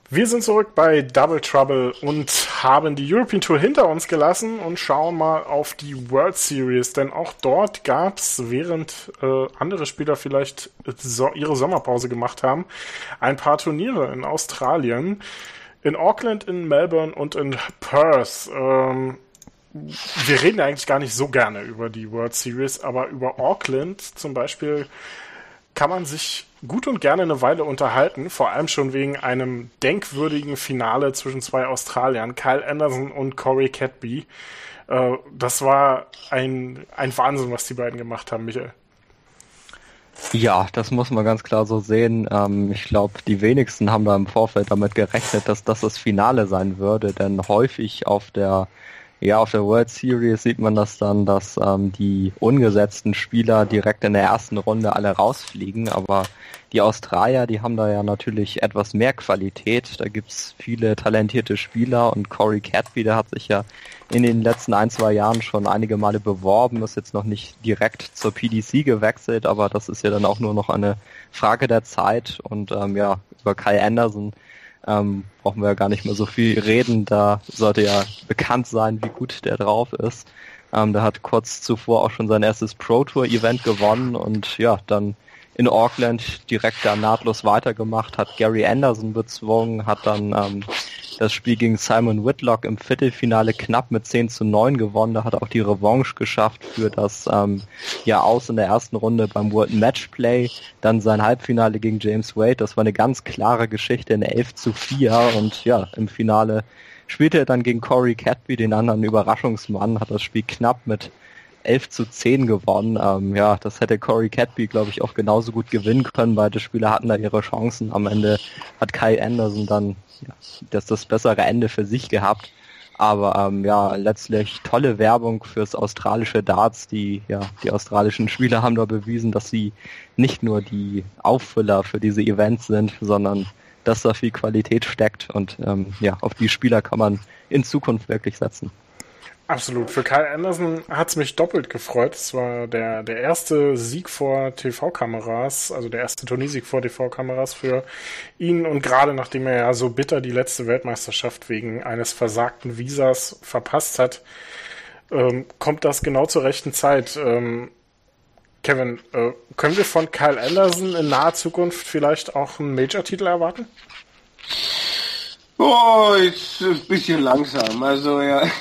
Wir sind zurück bei Double Trouble und haben die European Tour hinter uns gelassen und schauen mal auf die World Series, denn auch dort gab es, während andere Spieler vielleicht ihre Sommerpause gemacht haben, ein paar Turniere in Australien, in Auckland, in Melbourne und in Perth. Wir reden eigentlich gar nicht so gerne über die World Series, aber über Auckland zum Beispiel kann man sich gut und gerne eine Weile unterhalten, vor allem schon wegen einem denkwürdigen Finale zwischen zwei Australiern, Kyle Anderson und Corey Cadby. Das war ein Wahnsinn, was die beiden gemacht haben, Michael. Ja, das muss man ganz klar so sehen. Ich glaube, die wenigsten haben da im Vorfeld damit gerechnet, dass das Finale sein würde, denn häufig auf der World Series sieht man das dann, dass die ungesetzten Spieler direkt in der ersten Runde alle rausfliegen, aber die Australier, die haben da ja natürlich etwas mehr Qualität. Da gibt's viele talentierte Spieler und Corey Cadby, der hat sich ja in den letzten 1-2 Jahren schon einige Male beworben, ist jetzt noch nicht direkt zur PDC gewechselt, aber das ist ja dann auch nur noch eine Frage der Zeit und über Kyle Anderson brauchen wir ja gar nicht mehr so viel reden, da sollte ja bekannt sein, wie gut der drauf ist. Der hat kurz zuvor auch schon sein erstes Pro-Tour-Event gewonnen und ja, dann in Auckland direkt da nahtlos weitergemacht, hat Gary Anderson bezwungen, hat dann das Spiel gegen Simon Whitlock im Viertelfinale knapp mit 10-9 gewonnen. Da hat er auch die Revanche geschafft für das Aus in der ersten Runde beim World Matchplay. Dann sein Halbfinale gegen James Wade. Das war eine ganz klare Geschichte in 11-4 und ja, im Finale spielte er dann gegen Corey Cadby, den anderen Überraschungsmann, hat das Spiel knapp mit 11-10 gewonnen. Das hätte Corey Cadby, glaube ich, auch genauso gut gewinnen können. Beide Spieler hatten da ihre Chancen. Am Ende hat Kyle Anderson dann das bessere Ende für sich gehabt. Aber letztlich tolle Werbung fürs australische Darts. Die australischen Spieler haben da bewiesen, dass sie nicht nur die Auffüller für diese Events sind, sondern dass da viel Qualität steckt. Und auf die Spieler kann man in Zukunft wirklich setzen. Absolut. Für Kyle Anderson hat's mich doppelt gefreut. Es war der erste Sieg vor TV-Kameras, also der erste Turniersieg vor TV-Kameras für ihn. Und gerade nachdem er ja so bitter die letzte Weltmeisterschaft wegen eines versagten Visas verpasst hat, kommt das genau zur rechten Zeit. Kevin, können wir von Kyle Anderson in naher Zukunft vielleicht auch einen Major-Titel erwarten? Oh, ist ein bisschen langsam. Also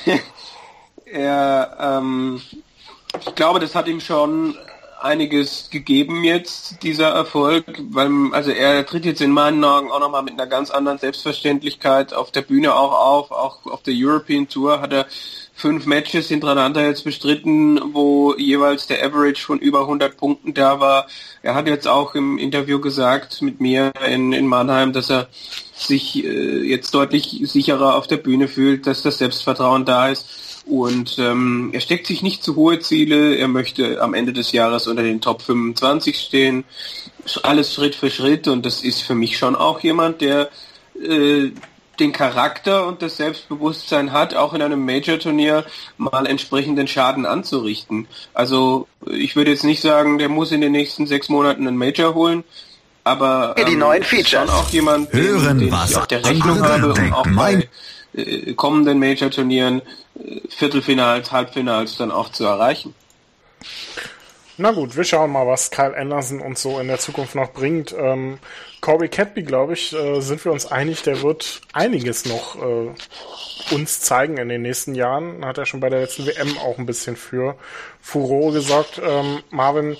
ich glaube, das hat ihm schon einiges gegeben jetzt, dieser Erfolg, weil er tritt jetzt in meinen Augen auch nochmal mit einer ganz anderen Selbstverständlichkeit auf der Bühne auch auf der European Tour hat er 5 Matches hintereinander jetzt bestritten, wo jeweils der Average von über 100 Punkten da war. Er hat jetzt auch im Interview gesagt mit mir in Mannheim, dass er sich jetzt deutlich sicherer auf der Bühne fühlt, dass das Selbstvertrauen da ist. Und er steckt sich nicht zu hohe Ziele, er möchte am Ende des Jahres unter den Top 25 stehen, alles Schritt für Schritt, und das ist für mich schon auch jemand, der den Charakter und das Selbstbewusstsein hat, auch in einem Major-Turnier mal entsprechenden Schaden anzurichten. Also ich würde jetzt nicht sagen, der muss in den nächsten 6 Monaten einen Major holen, aber die neuen Features. Schon auch jemand, den ich auf der Rechnung habe, und auch bei kommenden Major-Turnieren Viertelfinals, Halbfinals dann auch zu erreichen. Na gut, wir schauen mal, was Kyle Anderson uns so in der Zukunft noch bringt. Corey Cadby, glaube ich, sind wir uns einig, der wird einiges noch uns zeigen in den nächsten Jahren. Hat er schon bei der letzten WM auch ein bisschen für Furore gesorgt. Marvin,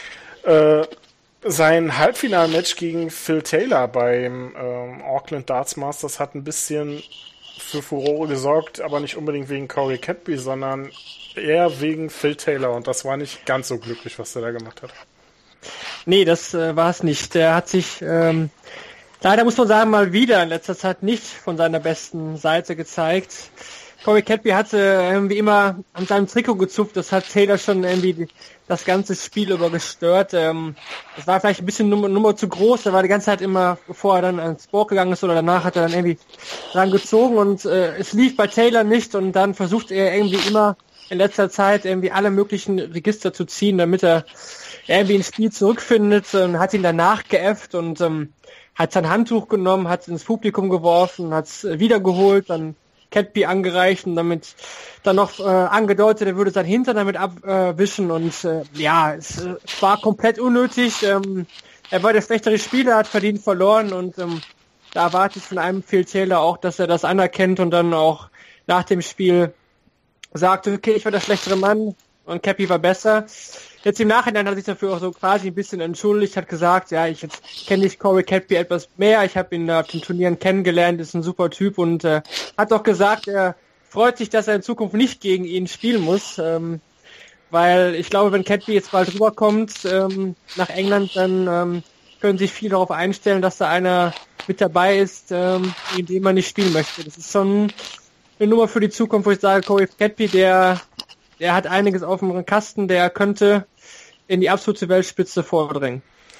sein Halbfinalmatch gegen Phil Taylor beim Auckland Darts Masters hat ein bisschen für Furore gesorgt, aber nicht unbedingt wegen Corey Cadby, sondern eher wegen Phil Taylor, und das war nicht ganz so glücklich, was er da gemacht hat. Nee, das war es nicht. Der hat sich leider, muss man sagen, mal wieder in letzter Zeit nicht von seiner besten Seite gezeigt. Corey Cadby hatte irgendwie immer an seinem Trikot gezupft, das hat Taylor schon irgendwie das ganze Spiel über gestört. Das war vielleicht ein bisschen Nummer zu groß, er war die ganze Zeit immer, bevor er dann ans Board gegangen ist oder danach, hat er dann irgendwie dran gezogen, und es lief bei Taylor nicht, und dann versucht er irgendwie immer in letzter Zeit irgendwie alle möglichen Register zu ziehen, damit er irgendwie ins Spiel zurückfindet, und hat ihn danach geäfft, und hat sein Handtuch genommen, hat es ins Publikum geworfen, hat es wiedergeholt, dann Cadby angereicht und damit dann noch angedeutet, er würde sein Hintern damit abwischen und es war komplett unnötig. Er war der schlechtere Spieler, hat verdient verloren und da erwarte ich von einem Phil Taylor auch, dass er das anerkennt und dann auch nach dem Spiel sagt, okay, ich war der schlechtere Mann und Cappy war besser. Jetzt im Nachhinein hat er sich dafür auch so quasi ein bisschen entschuldigt, hat gesagt, ja, ich kenne Corey Cadby etwas mehr, ich habe ihn auf den Turnieren kennengelernt, ist ein super Typ und hat auch gesagt, er freut sich, dass er in Zukunft nicht gegen ihn spielen muss, weil ich glaube, wenn Cadby jetzt bald rüberkommt nach England, dann können sich viele darauf einstellen, dass da einer mit dabei ist, gegen den man nicht spielen möchte. Das ist schon eine Nummer für die Zukunft, wo ich sage, Corey Cadby, der hat einiges auf dem Kasten, der könnte in die absolute Weltspitze vordringen.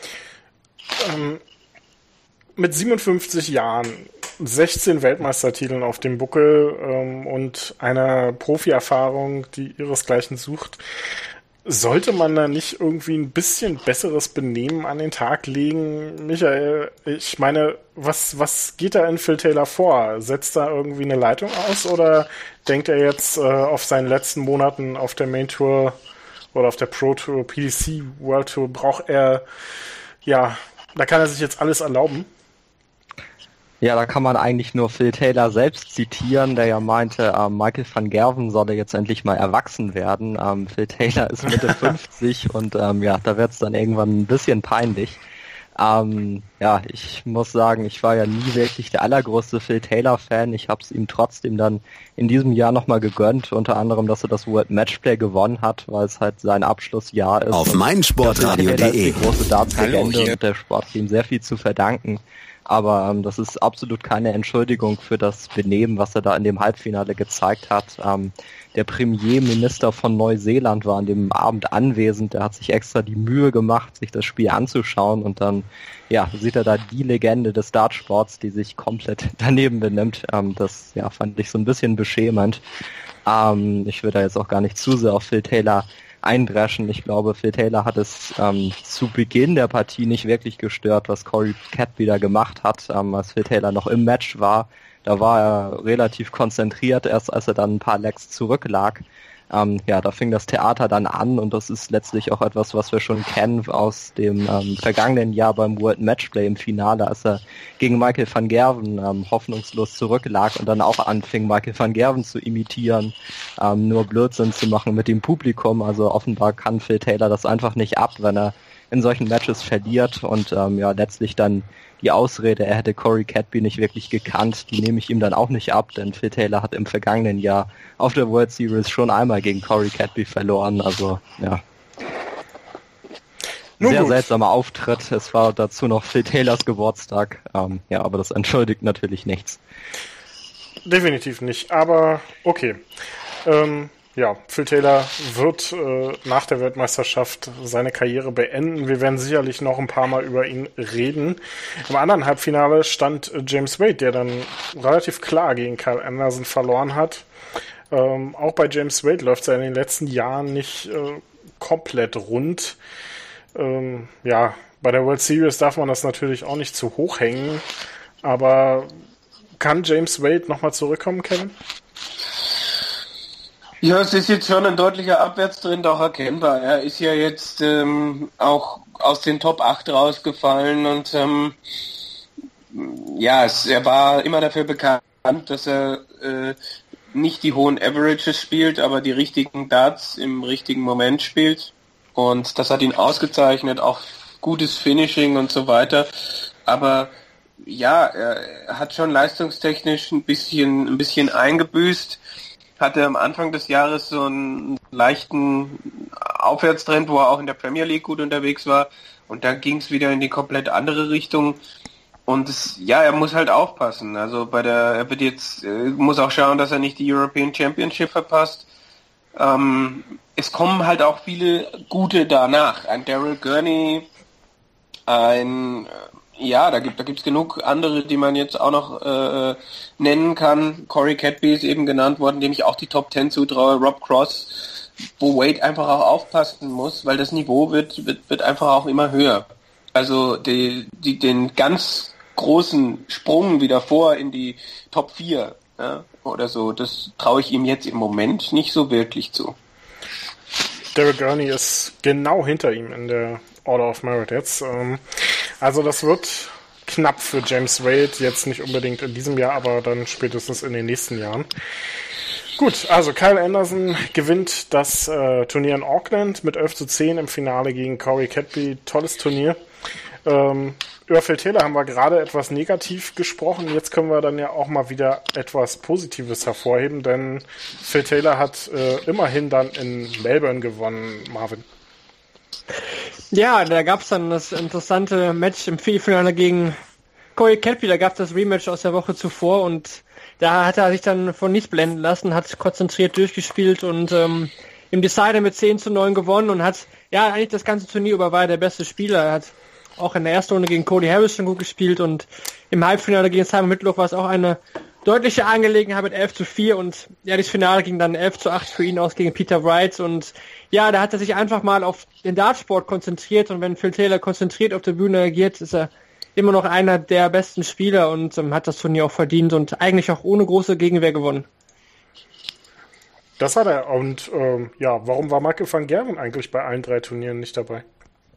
Mit 57 Jahren, 16 Weltmeistertiteln auf dem Buckel und einer Profi-Erfahrung, die ihresgleichen sucht, sollte man da nicht irgendwie ein bisschen besseres Benehmen an den Tag legen? Michael, ich meine, was geht da in Phil Taylor vor? Setzt da irgendwie eine Leitung aus oder denkt er jetzt auf seinen letzten Monaten auf der Main Tour oder auf der Pro Tour, PDC World Tour, braucht er, da kann er sich jetzt alles erlauben? Ja, da kann man eigentlich nur Phil Taylor selbst zitieren, der ja meinte, Michael van Gerwen solle jetzt endlich mal erwachsen werden. Phil Taylor ist Mitte 50 und da wird es dann irgendwann ein bisschen peinlich. Ich muss sagen, ich war ja nie wirklich der allergrößte Phil Taylor-Fan. Ich habe es ihm trotzdem dann in diesem Jahr nochmal gegönnt, unter anderem, dass er das World Matchplay gewonnen hat, weil es halt sein Abschlussjahr ist. Auf meinsportradio.de. Die große Darts-Legende und der Sport hat ihm sehr viel zu verdanken. Aber das ist absolut keine Entschuldigung für das Benehmen, was er da in dem Halbfinale gezeigt hat. Der Premierminister von Neuseeland war an dem Abend anwesend. Der hat sich extra die Mühe gemacht, sich das Spiel anzuschauen. Und dann sieht er da die Legende des Dartsports, die sich komplett daneben benimmt. Das fand ich so ein bisschen beschämend. Ich will da jetzt auch gar nicht zu sehr auf Phil Taylor eindreschen. Ich glaube, Phil Taylor hat es zu Beginn der Partie nicht wirklich gestört, was Corey Cadby da gemacht hat, als Phil Taylor noch im Match war. Da war er relativ konzentriert, erst als er dann ein paar Legs zurücklag. Da fing das Theater dann an und das ist letztlich auch etwas, was wir schon kennen aus dem vergangenen Jahr beim World Matchplay im Finale, als er gegen Michael van Gerwen hoffnungslos zurücklag und dann auch anfing, Michael van Gerwen zu imitieren, nur Blödsinn zu machen mit dem Publikum. Also offenbar kann Phil Taylor das einfach nicht ab, wenn er in solchen Matches verliert und letztlich dann die Ausrede, er hätte Corey Cadby nicht wirklich gekannt, die nehme ich ihm dann auch nicht ab, denn Phil Taylor hat im vergangenen Jahr auf der World Series schon einmal gegen Corey Cadby verloren, also sehr seltsamer Auftritt. Es war dazu noch Phil Taylors Geburtstag, aber das entschuldigt natürlich nichts. Definitiv nicht, aber okay. Phil Taylor wird nach der Weltmeisterschaft seine Karriere beenden. Wir werden sicherlich noch ein paar Mal über ihn reden. Im anderen Halbfinale stand James Wade, der dann relativ klar gegen Kyle Anderson verloren hat. Auch bei James Wade läuft es ja in den letzten Jahren nicht komplett rund. Bei der World Series darf man das natürlich auch nicht zu hoch hängen. Aber kann James Wade nochmal zurückkommen, Kevin? Ja, es ist jetzt schon ein deutlicher Abwärtstrend auch erkennbar. Er ist ja jetzt auch aus den Top 8 rausgefallen und er war immer dafür bekannt, dass er nicht die hohen Averages spielt, aber die richtigen Darts im richtigen Moment spielt. Und das hat ihn ausgezeichnet, auch gutes Finishing und so weiter. Aber er hat schon leistungstechnisch ein bisschen eingebüßt. Hatte am Anfang des Jahres so einen leichten Aufwärtstrend, wo er auch in der Premier League gut unterwegs war. Und dann ging es wieder in die komplett andere Richtung. Und er muss halt aufpassen. Also muss auch schauen, dass er nicht die European Championship verpasst. Es kommen halt auch viele gute danach. Ein Daryl Gurney, da gibt's genug andere, die man jetzt auch noch nennen kann. Corey Cadby ist eben genannt worden, dem ich auch die Top 10 zutraue. Rob Cross, wo Wade einfach auch aufpassen muss, weil das Niveau wird einfach auch immer höher. Also den ganz großen Sprung wieder vor in die Top 4, ja, oder so. Das traue ich ihm jetzt im Moment nicht so wirklich zu. Derek Gurney ist genau hinter ihm in der Order of Merit jetzt. Also das wird knapp für James Wade, jetzt nicht unbedingt in diesem Jahr, aber dann spätestens in den nächsten Jahren. Gut, also Kyle Anderson gewinnt das Turnier in Auckland mit 11:10 im Finale gegen Corey Cadby. Tolles Turnier. Über Phil Taylor haben wir gerade etwas negativ gesprochen. Jetzt können wir dann ja auch mal wieder etwas Positives hervorheben, denn Phil Taylor hat immerhin dann in Melbourne gewonnen, Marvin. Ja, da gab es dann das interessante Match im Viertelfinale gegen Corey Cadby. Da gab es das Rematch aus der Woche zuvor und da hat er sich dann von nichts blenden lassen, hat konzentriert durchgespielt und im Decider mit 10:9 gewonnen und hat ja eigentlich das ganze Turnier über war er der beste Spieler. Er hat auch in der ersten Runde gegen Cody Harris schon gut gespielt und im Halbfinale gegen Simon Mitloff war es auch eine deutliche Angelegenheit mit 11:4 und ja, das Finale ging dann 11:8 für ihn aus gegen Peter Wright und ja, da hat er sich einfach mal auf den Dartsport konzentriert und wenn Phil Taylor konzentriert auf der Bühne agiert, ist er immer noch einer der besten Spieler und hat das Turnier auch verdient und eigentlich auch ohne große Gegenwehr gewonnen. Das hat er und warum war Michael van Gerwen eigentlich bei allen 3 Turnieren nicht dabei?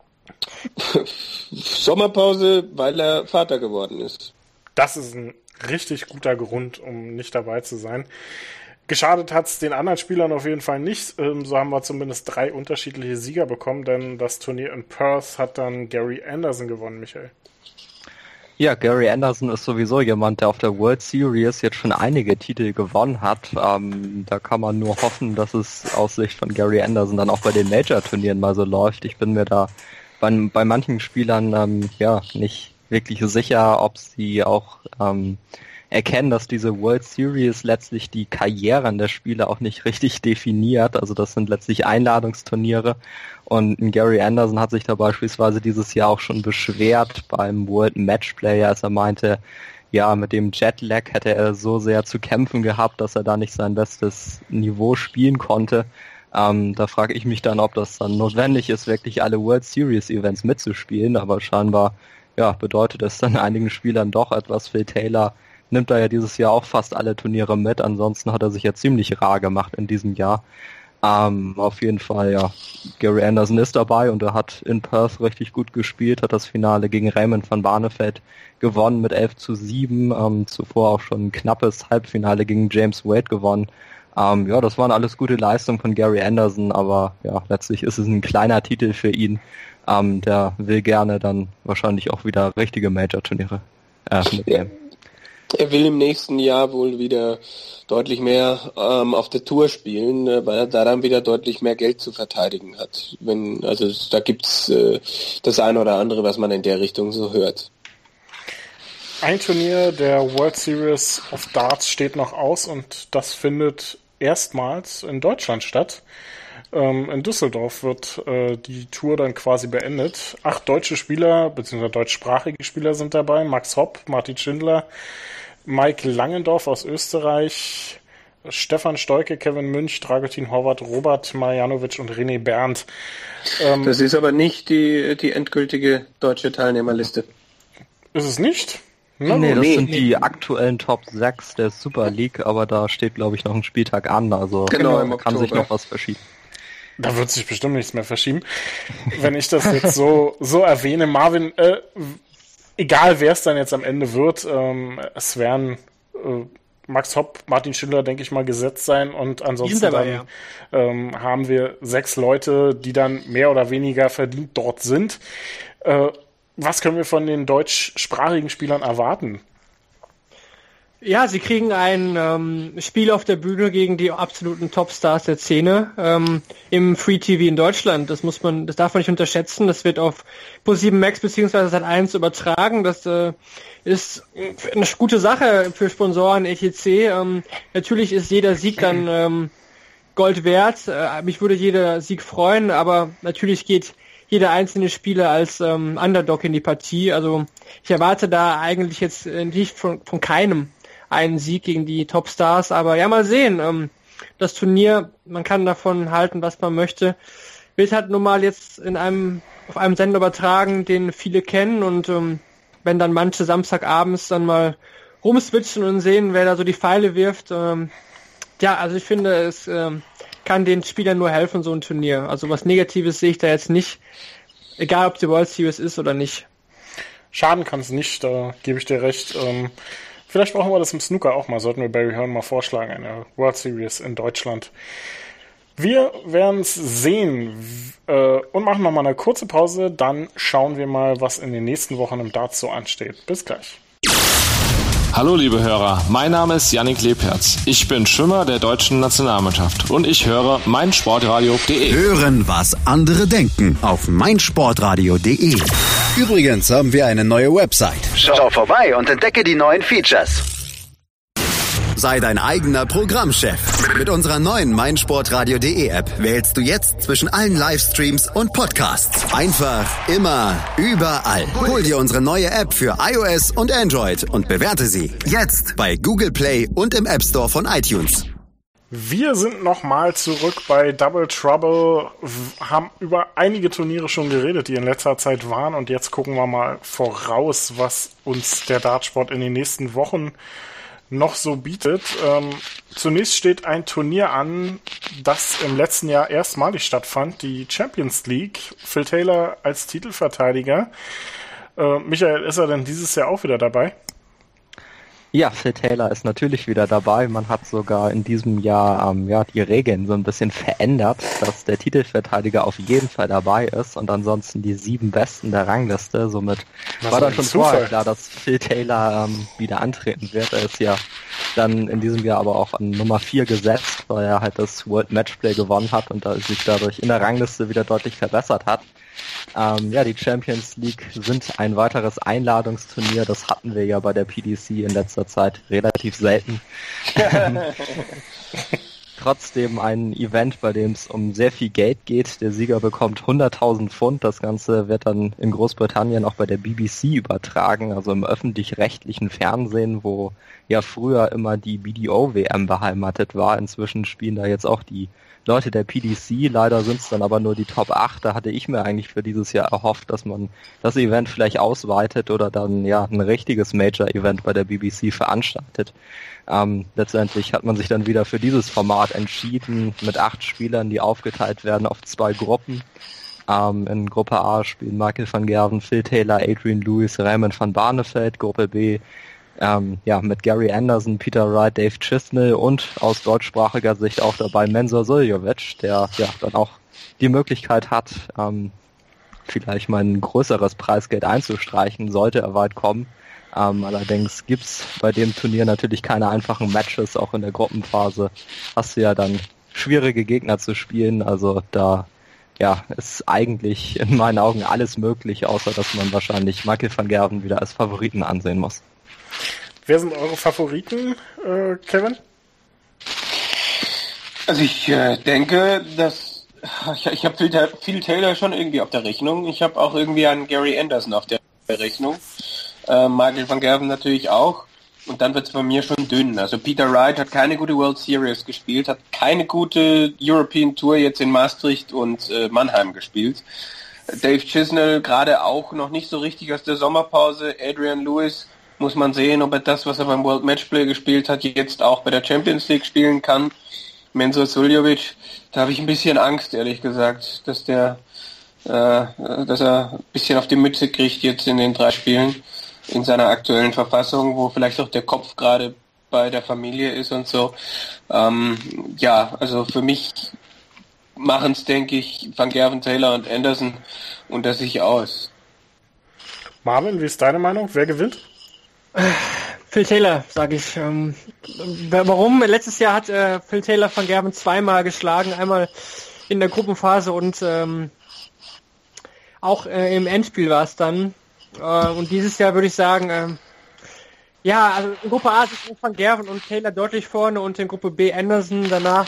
Sommerpause, weil er Vater geworden ist. Das ist ein richtig guter Grund, um nicht dabei zu sein. Geschadet hat es den anderen Spielern auf jeden Fall nicht. So haben wir zumindest 3 unterschiedliche Sieger bekommen, denn das Turnier in Perth hat dann Gary Anderson gewonnen, Michael. Ja, Gary Anderson ist sowieso jemand, der auf der World Series jetzt schon einige Titel gewonnen hat. Da kann man nur hoffen, dass es aus Sicht von Gary Anderson dann auch bei den Major-Turnieren mal so läuft. Ich bin mir da bei manchen Spielern nicht wirklich sicher, ob sie auch erkennen, dass diese World Series letztlich die Karrieren der Spieler auch nicht richtig definiert. Also das sind letztlich Einladungsturniere und Gary Anderson hat sich da beispielsweise dieses Jahr auch schon beschwert beim World Matchplay, als er meinte, ja, mit dem Jetlag hätte er so sehr zu kämpfen gehabt, dass er da nicht sein bestes Niveau spielen konnte. Da frage ich mich dann, ob das dann notwendig ist, wirklich alle World Series Events mitzuspielen, aber scheinbar bedeutet es dann einigen Spielern doch etwas. Phil Taylor nimmt da ja dieses Jahr auch fast alle Turniere mit, ansonsten hat er sich ja ziemlich rar gemacht in diesem Jahr. Auf jeden Fall, ja, Gary Anderson ist dabei und er hat in Perth richtig gut gespielt, hat das Finale gegen Raymond van Barneveld gewonnen mit 11:7, zuvor auch schon ein knappes Halbfinale gegen James Wade gewonnen. Das waren alles gute Leistungen von Gary Anderson, aber ja, letztlich ist es ein kleiner Titel für ihn. Der will gerne dann wahrscheinlich auch wieder richtige Major-Turniere mitnehmen. Er will im nächsten Jahr wohl wieder deutlich mehr auf der Tour spielen, weil er da dann wieder deutlich mehr Geld zu verteidigen hat. Da gibt's das eine oder andere, was man in der Richtung so hört. Ein Turnier der World Series of Darts steht noch aus und das findet erstmals in Deutschland statt. In Düsseldorf wird die Tour dann quasi beendet. 8 deutsche Spieler, beziehungsweise deutschsprachige Spieler sind dabei. Max Hopp, Martin Schindler, Mike Langendorf aus Österreich, Stefan Steuke, Kevin Münch, Dragutin Horvath, Robert Marjanovic und René Berndt. Das ist aber nicht die endgültige deutsche Teilnehmerliste. Ist es nicht? Das sind die aktuellen Top 6 der Super League, aber da steht, glaube ich, noch ein Spieltag an, also genau, kann sich noch was verschieben. Da wird sich bestimmt nichts mehr verschieben. Wenn ich das jetzt so erwähne, Marvin, egal wer es dann jetzt am Ende wird, es werden Max Hopp, Martin Schindler, denke ich mal, gesetzt sein und ansonsten dabei, haben wir 6 Leute, die dann mehr oder weniger verdient dort sind. Was können wir von den deutschsprachigen Spielern erwarten? Ja, sie kriegen ein Spiel auf der Bühne gegen die absoluten Topstars der Szene im Free TV in Deutschland. Das darf man nicht unterschätzen. Das wird auf Pro7 Max bzw. Sat1 übertragen. Das ist eine gute Sache für Sponsoren etc. Natürlich ist jeder Sieg dann Gold wert. Mich würde jeder Sieg freuen, aber natürlich geht jeder einzelne Spieler als Underdog in die Partie. Also ich erwarte da eigentlich jetzt nicht von keinem einen Sieg gegen die Topstars, aber ja, mal sehen. Das Turnier, man kann davon halten, was man möchte, wird halt nun mal jetzt auf einem Sender übertragen, den viele kennen und wenn dann manche Samstagabends dann mal rumswitchen und sehen, wer da so die Pfeile wirft. Also ich finde, es kann den Spielern nur helfen, so ein Turnier. Also was Negatives sehe ich da jetzt nicht, egal ob die World Series ist oder nicht. Schaden kann es nicht, da gebe ich dir recht. Vielleicht brauchen wir das im Snooker auch mal, sollten wir Barry Hearn mal vorschlagen, eine World Series in Deutschland. Wir werden es sehen und machen nochmal eine kurze Pause, dann schauen wir mal, was in den nächsten Wochen im Darts so ansteht. Bis gleich. Hallo liebe Hörer, mein Name ist Yannick Lebherz. Ich bin Schwimmer der deutschen Nationalmannschaft und ich höre meinsportradio.de. Hören, was andere denken auf meinsportradio.de. Übrigens haben wir eine neue Website. Schau vorbei und entdecke die neuen Features. Sei dein eigener Programmchef. Mit unserer neuen meinsportradio.de App wählst du jetzt zwischen allen Livestreams und Podcasts. Einfach, immer, überall. Hol dir unsere neue App für iOS und Android und bewerte sie jetzt bei Google Play und im App Store von iTunes. Wir sind nochmal zurück bei Double Trouble, haben über einige Turniere schon geredet, die in letzter Zeit waren, und jetzt gucken wir mal voraus, was uns der Dartsport in den nächsten Wochen noch so bietet. Zunächst steht ein Turnier an, das im letzten Jahr erstmalig stattfand, die Champions League. Phil Taylor als Titelverteidiger. Michael, ist er denn dieses Jahr auch wieder dabei? Ja, Phil Taylor ist natürlich wieder dabei. Man hat sogar in diesem Jahr die Regeln so ein bisschen verändert, dass der Titelverteidiger auf jeden Fall dabei ist und ansonsten die 7 Besten der Rangliste. Somit war dann schon vorher klar, dass Phil Taylor wieder antreten wird. Er ist ja dann in diesem Jahr aber auch an Nummer 4 gesetzt, weil er halt das World Matchplay gewonnen hat und sich dadurch in der Rangliste wieder deutlich verbessert hat. Die Champions League sind ein weiteres Einladungsturnier. Das hatten wir ja bei der PDC in letzter Zeit relativ selten. Trotzdem ein Event, bei dem es um sehr viel Geld geht. Der Sieger bekommt 100.000 Pfund. Das Ganze wird dann in Großbritannien auch bei der BBC übertragen, also im öffentlich-rechtlichen Fernsehen, wo ja früher immer die BDO-WM beheimatet war. Inzwischen spielen da jetzt auch die Leute der PDC, leider sind es dann aber nur die Top 8. Da hatte ich mir eigentlich für dieses Jahr erhofft, dass man das Event vielleicht ausweitet oder dann ein richtiges Major-Event bei der BBC veranstaltet. Letztendlich hat man sich dann wieder für dieses Format entschieden, mit 8 Spielern, die aufgeteilt werden auf 2 Gruppen. In Gruppe A spielen Michael van Gerwen, Phil Taylor, Adrian Lewis, Raymond van Barneveld. Gruppe B mit Gary Anderson, Peter Wright, Dave Chisnell und aus deutschsprachiger Sicht auch dabei Mensur Suljovic, der dann auch die Möglichkeit hat, vielleicht mal ein größeres Preisgeld einzustreichen, sollte er weit kommen. Allerdings gibt's bei dem Turnier natürlich keine einfachen Matches, auch in der Gruppenphase hast du ja dann schwierige Gegner zu spielen, also da ist eigentlich in meinen Augen alles möglich, außer dass man wahrscheinlich Michael van Gerwen wieder als Favoriten ansehen muss. Wer sind eure Favoriten, Kevin? Also ich denke, dass ich habe Phil Taylor schon irgendwie auf der Rechnung. Ich habe auch irgendwie einen Gary Anderson auf der Rechnung. Michael van Gerwen natürlich auch. Und dann wird es bei mir schon dünn. Also Peter Wright hat keine gute World Series gespielt, hat keine gute European Tour jetzt in Maastricht und Mannheim gespielt. Dave Chisnell gerade auch noch nicht so richtig aus der Sommerpause. Adrian Lewis muss man sehen, ob er das, was er beim World Matchplay gespielt hat, jetzt auch bei der Champions League spielen kann. Mensur Suljovic, da habe ich ein bisschen Angst, ehrlich gesagt, dass er ein bisschen auf die Mütze kriegt jetzt in den 3 Spielen in seiner aktuellen Verfassung, wo vielleicht auch der Kopf gerade bei der Familie ist und so. Also für mich machen es, denke ich, Van Gerwen, Taylor und Anderson unter sich aus. Marvin, wie ist deine Meinung? Wer gewinnt? Phil Taylor, sage ich. Warum? Letztes Jahr hat Phil Taylor van Gerwen 2-mal geschlagen, einmal in der Gruppenphase und auch im Endspiel war es dann. Und dieses Jahr würde ich sagen, also in Gruppe A sind Van Gerwen und Taylor deutlich vorne und in Gruppe B Anderson. Danach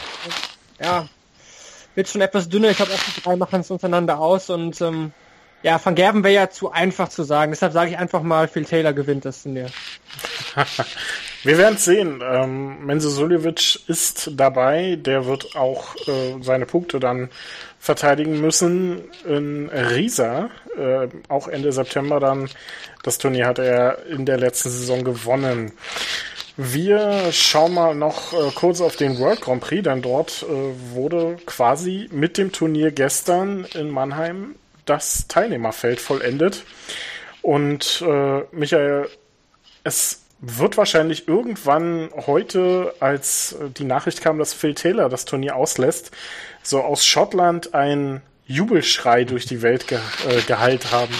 wird schon etwas dünner. Ich glaube, auch die 3 machen es untereinander aus und Van Gerwen wäre ja zu einfach zu sagen. Deshalb sage ich einfach mal, Phil Taylor gewinnt das Turnier. Wir werden es sehen. Menzo Suljovic ist dabei. Der wird auch seine Punkte dann verteidigen müssen in Riesa. Auch Ende September dann. Das Turnier hat er in der letzten Saison gewonnen. Wir schauen mal noch kurz auf den World Grand Prix, denn dort wurde quasi mit dem Turnier gestern in Mannheim das Teilnehmerfeld vollendet. Und Michael, es wird wahrscheinlich irgendwann heute, als die Nachricht kam, dass Phil Taylor das Turnier auslässt, so aus Schottland ein Jubelschrei durch die Welt gehallt haben.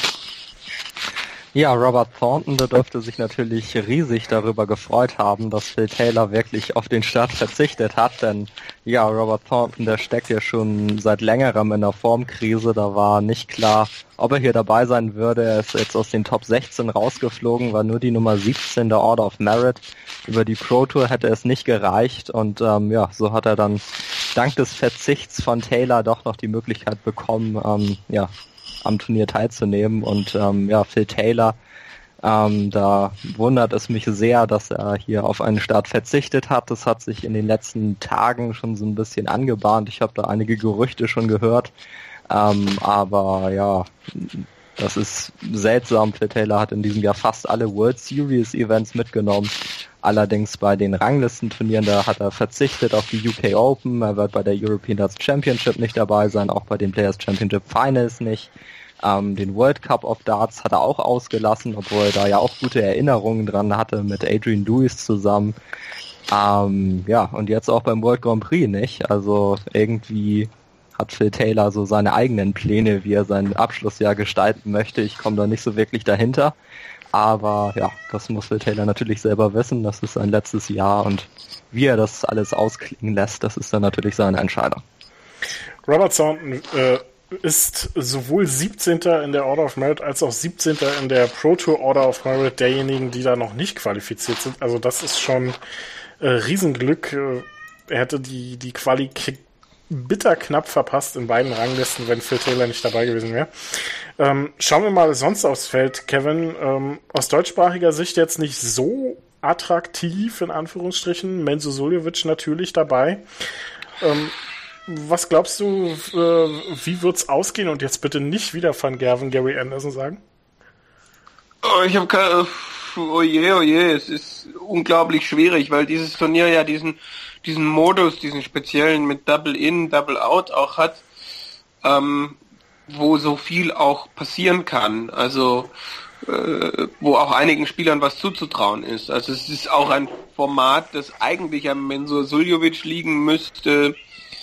Ja, Robert Thornton, der dürfte sich natürlich riesig darüber gefreut haben, dass Phil Taylor wirklich auf den Start verzichtet hat, denn ja, Robert Thornton, der steckt ja schon seit längerem in der Formkrise, da war nicht klar, ob er hier dabei sein würde. Er ist jetzt aus den Top 16 rausgeflogen, war nur die Nummer 17 der Order of Merit. Über die Pro Tour hätte es nicht gereicht und so hat er dann dank des Verzichts von Taylor doch noch die Möglichkeit bekommen, am Turnier teilzunehmen und Phil Taylor, da wundert es mich sehr, dass er hier auf einen Start verzichtet hat. Das hat sich in den letzten Tagen schon so ein bisschen angebahnt. Ich habe da einige Gerüchte schon gehört, aber ja, das ist seltsam. Phil Taylor hat in diesem Jahr fast alle World Series Events mitgenommen. Allerdings bei den Ranglistenturnieren, da hat er verzichtet auf die UK Open, er wird bei der European Darts Championship nicht dabei sein, auch bei den Players Championship Finals nicht. Den World Cup of Darts hat er auch ausgelassen, obwohl er da ja auch gute Erinnerungen dran hatte mit Adrian Lewis zusammen. Und jetzt auch beim World Grand Prix nicht. Also irgendwie hat Phil Taylor so seine eigenen Pläne, wie er sein Abschlussjahr gestalten möchte. Ich komme da nicht so wirklich dahinter. Aber ja, das muss Phil Taylor natürlich selber wissen. Das ist sein letztes Jahr und wie er das alles ausklingen lässt, das ist dann natürlich seine Entscheidung. Robert Thornton ist sowohl 17. in der Order of Merit als auch 17. in der Pro Tour Order of Merit derjenigen, die da noch nicht qualifiziert sind. Also das ist schon Riesenglück. Er hätte die Quali bitter knapp verpasst in beiden Ranglisten, wenn Phil Taylor nicht dabei gewesen wäre. Schauen wir mal sonst aufs Feld, Kevin. Aus deutschsprachiger Sicht jetzt nicht so attraktiv, in Anführungsstrichen. Menzo Suljovic natürlich dabei. Was glaubst du, wie wird's ausgehen? Und jetzt bitte nicht wieder Van Gerwen, Gary Anderson sagen. Ich habe keine... Oh je, es ist unglaublich schwierig, weil dieses Turnier ja diesen Modus, diesen speziellen mit Double In, Double Out auch hat, wo so viel auch passieren kann, also wo auch einigen Spielern was zuzutrauen ist. Also es ist auch ein Format, das eigentlich am Menzo Suljovic liegen müsste,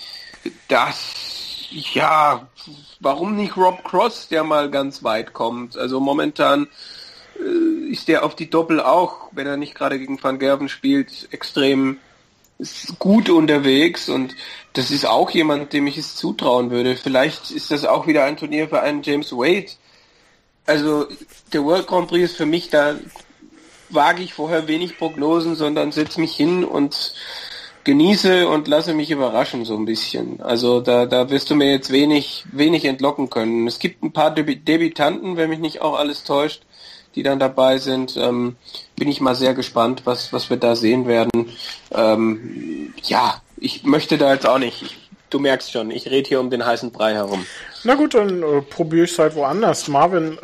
das, ja, warum nicht Rob Cross, der mal ganz weit kommt? Also momentan ist der auf die Doppel auch, wenn er nicht gerade gegen Van Gerwen spielt, extrem gut unterwegs und das ist auch jemand, dem ich es zutrauen würde. Vielleicht ist das auch wieder ein Turnier für einen James Wade. Also der World Grand Prix ist für mich, da wage ich vorher wenig Prognosen, sondern setze mich hin und genieße und lasse mich überraschen so ein bisschen. Also da wirst du mir jetzt wenig entlocken können. Es gibt ein paar Debütanten, wenn mich nicht auch alles täuscht, die dann dabei sind. Bin ich mal sehr gespannt, was wir da sehen werden. Ich möchte da jetzt auch nicht. Du merkst schon, ich rede hier um den heißen Brei herum. Na gut, dann probiere ich es halt woanders. Marvin,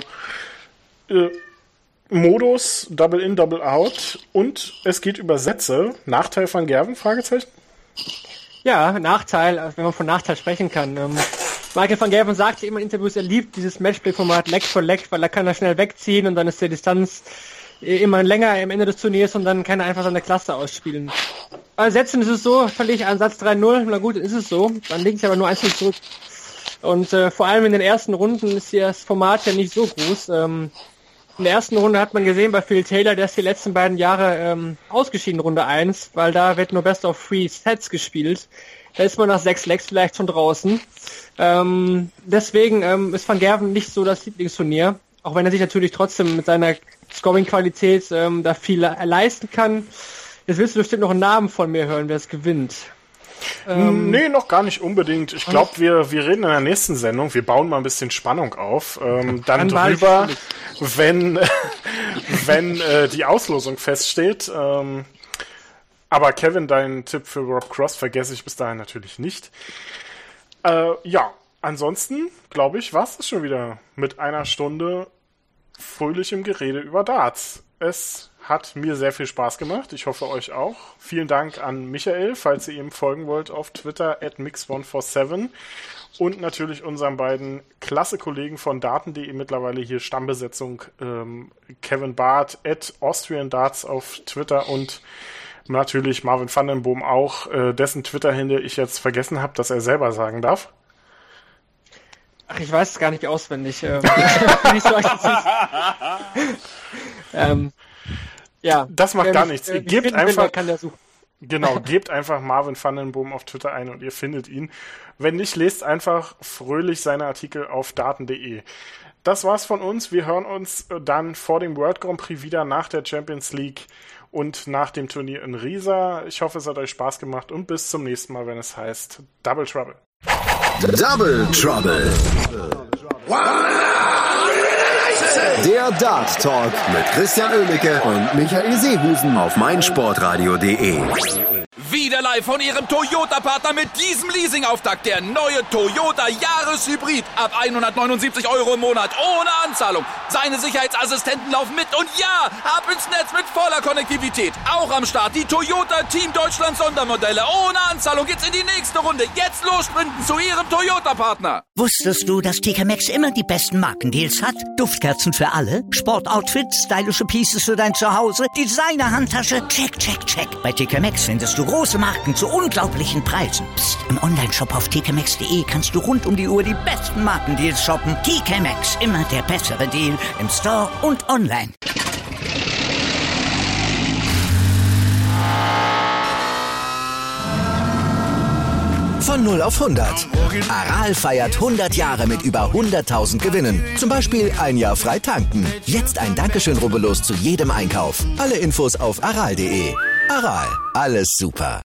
Modus, Double In, Double Out und es geht über Sätze. Nachteil von Gerwen? Fragezeichen? Ja, Nachteil, wenn man von Nachteil sprechen kann. Michael van Gerwen sagt immer in Interviews, er liebt dieses Matchplay-Format Leg for Leg, weil er kann da schnell wegziehen und dann ist die Distanz immer länger am Ende des Turniers und dann kann er einfach seine Klasse ausspielen. Bei Sätzen ist es so, verliere ich einen Satz 3-0, na gut, ist es so, dann liege ich aber nur 1-0 zurück. Und vor allem in den ersten Runden ist hier das Format ja nicht so groß. In der ersten Runde hat man gesehen bei Phil Taylor, der ist die letzten beiden Jahre ausgeschieden, Runde 1, weil da wird nur Best of 3 Sets gespielt. Da ist man nach 6 Legs vielleicht schon draußen. Deswegen ist Van Gerwen nicht so das Lieblingsturnier, auch wenn er sich natürlich trotzdem mit seiner Scoring-Qualität da viel leisten kann. Jetzt willst du bestimmt noch einen Namen von mir hören, wer es gewinnt. Nee, noch gar nicht unbedingt. Ich glaube, wir reden in der nächsten Sendung, wir bauen mal ein bisschen Spannung auf, dann drüber, wenn die Auslosung feststeht. Aber Kevin, deinen Tipp für Rob Cross vergesse ich bis dahin natürlich nicht. Ja, ansonsten, glaube ich, war es schon wieder mit einer Stunde fröhlichem Gerede über Darts. Es hat mir sehr viel Spaß gemacht. Ich hoffe, euch auch. Vielen Dank an Michael, falls ihr ihm folgen wollt auf Twitter @mix147 und natürlich unseren beiden klasse Kollegen von Daten.de, mittlerweile hier Stammbesetzung, Kevin Barth @AustrianDarts auf Twitter und natürlich Marvin van den Boom auch, dessen Twitter-Handle ich jetzt vergessen habe, dass er selber sagen darf. Ach, ich weiß es gar nicht auswendig. Ja, das macht gar nichts. Ihr gebt einfach, kann der suchen. Genau, gebt einfach Marvin van den Boom auf Twitter ein und ihr findet ihn. Wenn nicht, lest einfach fröhlich seine Artikel auf daten.de. Das war's von uns. Wir hören uns dann vor dem World Grand Prix wieder nach der Champions League und nach dem Turnier in Riesa. Ich hoffe, es hat euch Spaß gemacht und bis zum nächsten Mal, wenn es heißt Double Trouble. Double Trouble. Der Dart Talk mit Christian Oemicke und Michael Seehusen auf meinsportradio.de. Wieder live von Ihrem Toyota-Partner mit diesem Leasing-Auftakt. Der neue Toyota Jahreshybrid. Ab 179 € im Monat. Ohne Anzahlung. Seine Sicherheitsassistenten laufen mit. Und ja, ab ins Netz mit voller Konnektivität. Auch am Start die Toyota Team Deutschland Sondermodelle. Ohne Anzahlung geht's in die nächste Runde. Jetzt los sprinten zu Ihrem Toyota-Partner. Wusstest du, dass TK Maxx immer die besten Markendeals hat? Duftkerzen für alle, Sportoutfits, stylische Pieces für dein Zuhause, Designer-Handtasche, check, check, check. Bei TK Maxx findest du große Marken zu unglaublichen Preisen. Psst. Im Onlineshop auf tkmaxx.de kannst du rund um die Uhr die besten Markendeals shoppen. TK Maxx, immer der bessere Deal im Store und online. Von 0 auf 100. Aral feiert 100 Jahre mit über 100.000 Gewinnen. Zum Beispiel ein Jahr frei tanken. Jetzt ein Dankeschön, rubbellos zu jedem Einkauf. Alle Infos auf aral.de. Aral, alles super.